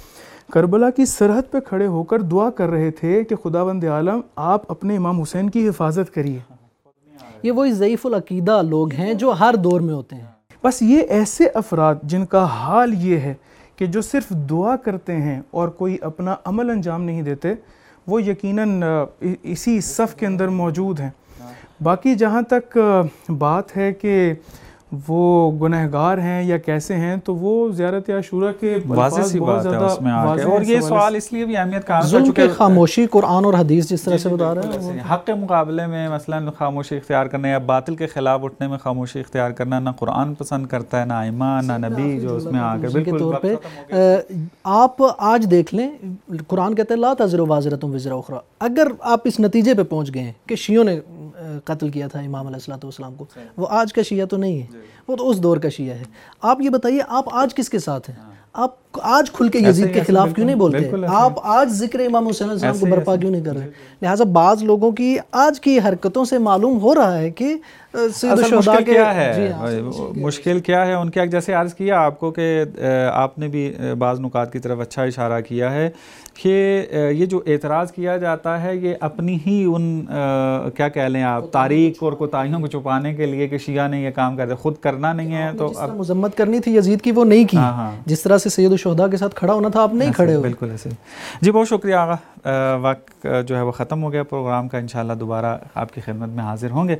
करबला की सरहद पे खड़े होकर दुआ कर रहे थे कि खुदावंद आलम आप अपने इमाम हुसैन की हिफाजत करिए। ये वही ज़ईफ़ुल अकीदा लोग हैं जो हर दौर में होते हैं। बस ये ऐसे अफराद जिनका हाल ये है कि जो सिर्फ दुआ करते हैं और कोई अपना अमल अंजाम नहीं देते, वो यकीनन इसी सफ़ के अंदर मौजूद हैं। बाकी जहाँ तक बात है कि वो गुनहगार हैं या कैसे हैं, तो वो ज़ियारत आशूरा के वाज़ेह सी बात है उसमें आके। और ये सवाल इसलिए भी अहमियत का जुल्म की खामोशी कुरान और हदीस जिस तरह से बता रहे हैं, हक़ के मुकाबले में मसलन खामोशी इख्तियार करना या बातिल के ख़िलाफ़ उठने में खामोशी इख्तियार करना ना कुरान पसंद करता है, ना ईमान, ना नबी जो उसमें आकर बिल्कुल तौर पे आप आज देख लें, कुरान कहते हैं ला तज़िरु वाज़िरतुम विज़रा उख़रा। अगर आप इस नतीजे पे पहुँच गए हैं कि शियों ने कत्ल किया था इमाम अलैहिस्सलाम को, वो आज का शिया तो नहीं है, वो तो उस दौर का शिया है। आप ये बताइए, आप आज किसके साथ हैं? आप आज खुल के यजीद के खिलाफ क्यों नहीं बोलते? आप आज जिक्र इमाम हुसैन अलैहिस्सलाम को बर्पा क्यों नहीं कर रहे? लिहाजा बाज़ लोगों की आज की हरकतों से मालूम हो रहा है कि मुश्किल क्या है, मुश्किल क्या है उनके। जैसे अर्ज़ किया आपको कि आपने भी बाज़ नुकात की तरफ अच्छा इशारा किया है कि ये जो एतराज़ किया जाता है ये अपनी ही उन क्या कह लें आप, तारीख और कोताहियों को छुपाने के लिए कि शिया ने ये काम कर ख़ुद करना नहीं है। तो अब मज़म्मत करनी थी यजीद की, वो नहीं की। जिस तरह से सैयद शुहदा के साथ खड़ा होना था, आप नहीं खड़े हो। बिल्कुल ऐसे। जी बहुत शुक्रिया आगा, वक्त जो है वो ख़त्म हो गया प्रोग्राम का। इंशाल्लाह दोबारा आपकी खिदमत में हाजिर होंगे।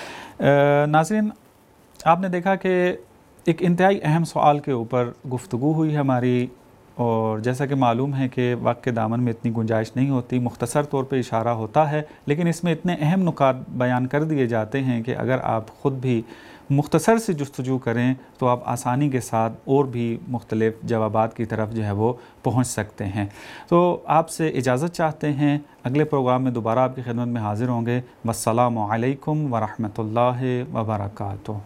नाज़रीन, आपने देखा कि एक इंतहाई अहम सवाल के ऊपर गुफ्तगू हुई हमारी, और जैसा कि मालूम है कि वक्त के दामन में इतनी गुंजाइश नहीं होती, मुख्तसर तौर पे इशारा होता है, लेकिन इसमें इतने अहम नुकात बयान कर दिए जाते हैं कि अगर आप ख़ुद भी मुख्तसर से जुस्तजू करें तो आप आसानी के साथ और भी मुख्तलिफ़ जवाबात की तरफ जो है वो पहुँच सकते हैं। तो आपसे इजाज़त चाहते हैं, अगले प्रोग्राम में दोबारा आपकी खिदमत में हाज़िर होंगे। वस्सलामु अलैकुम वरहमतुल्लाहि वबरकातुहू।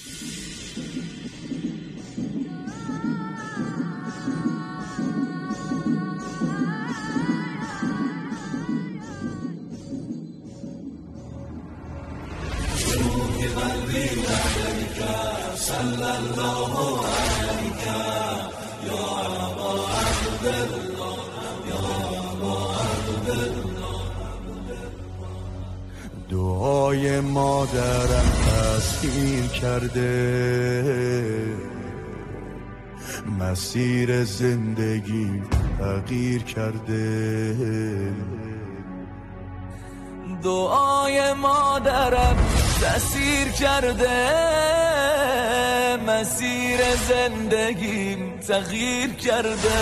دعای مادرم تسخیر کرده، مسیر زندگی تغییر کرده. دعای مادرم تأثیر کرده، مسیر زندگیم تغییر کرده.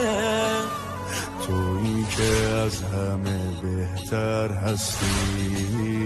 تویی که از همه بهتر هستی،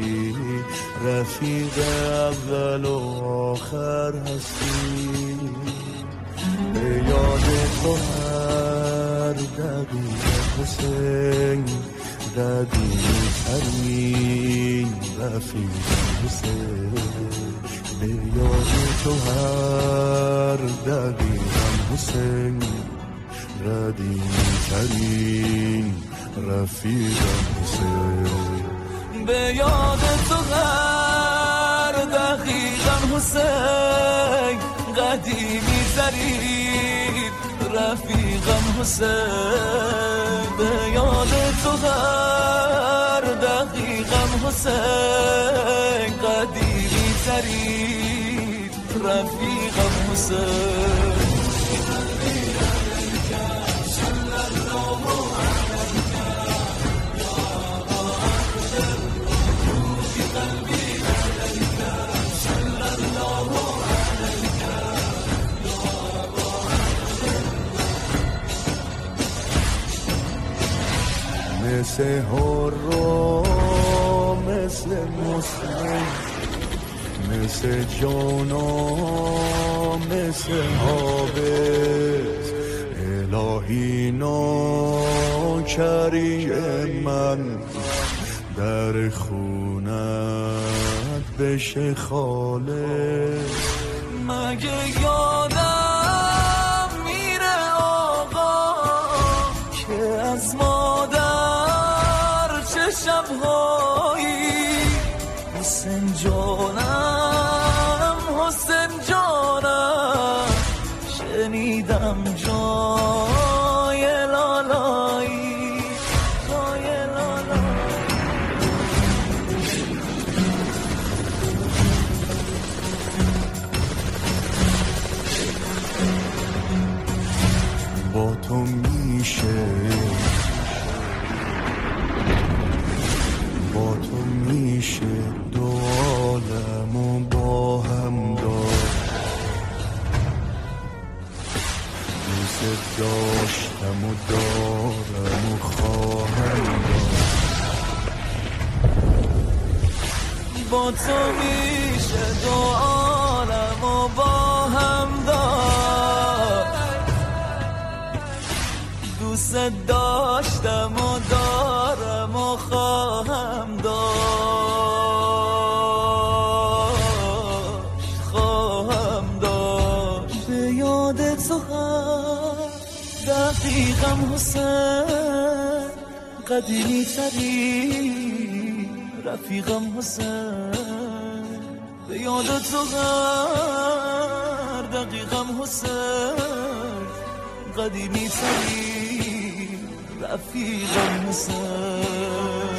رفیق اول و آخر هستی. به یاد تو هر دقیقه حسین، قدیمی ترین رفیق حسین. به یاد تو هر دقیقه حسین، قدیمی ترین رفیق حسین. به یاد تو هر دقیقه حسین، قدیمی ترین رفیقم حسین. به یاد تو هر دقیقم حسین، قدیمی ترین رفیقم حسین. مثل حرام، مثل مسلم، مثل جانم، مثل حافظ. الهی نوکری من در خونت بشه خالص. مگه یادم میره آقا که از شبهایی حسین جانم، حسین جانم، شنیدم جای لالا داشتم و دارم و خواهم داشت. با تو میشه دو عالم و با هم داشت. دوست داشتم و دارم و خواهم داشت. خواهم داشت. به یاد تو هم دقیقم حسین، قدیمی تری رفیقم حسین. به یاد تو هر دقیقم حسین، قدیمی تری رفیقم حسین.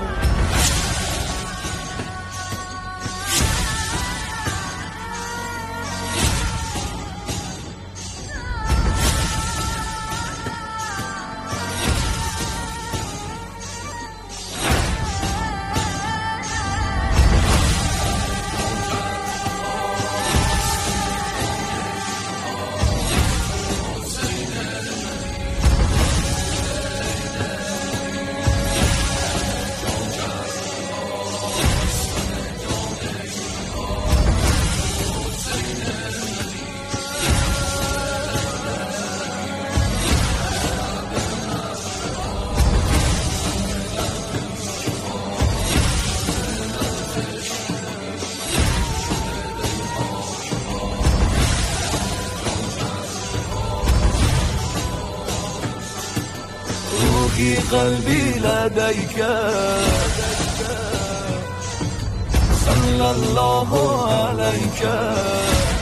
قلبي لديك صلى الله عليك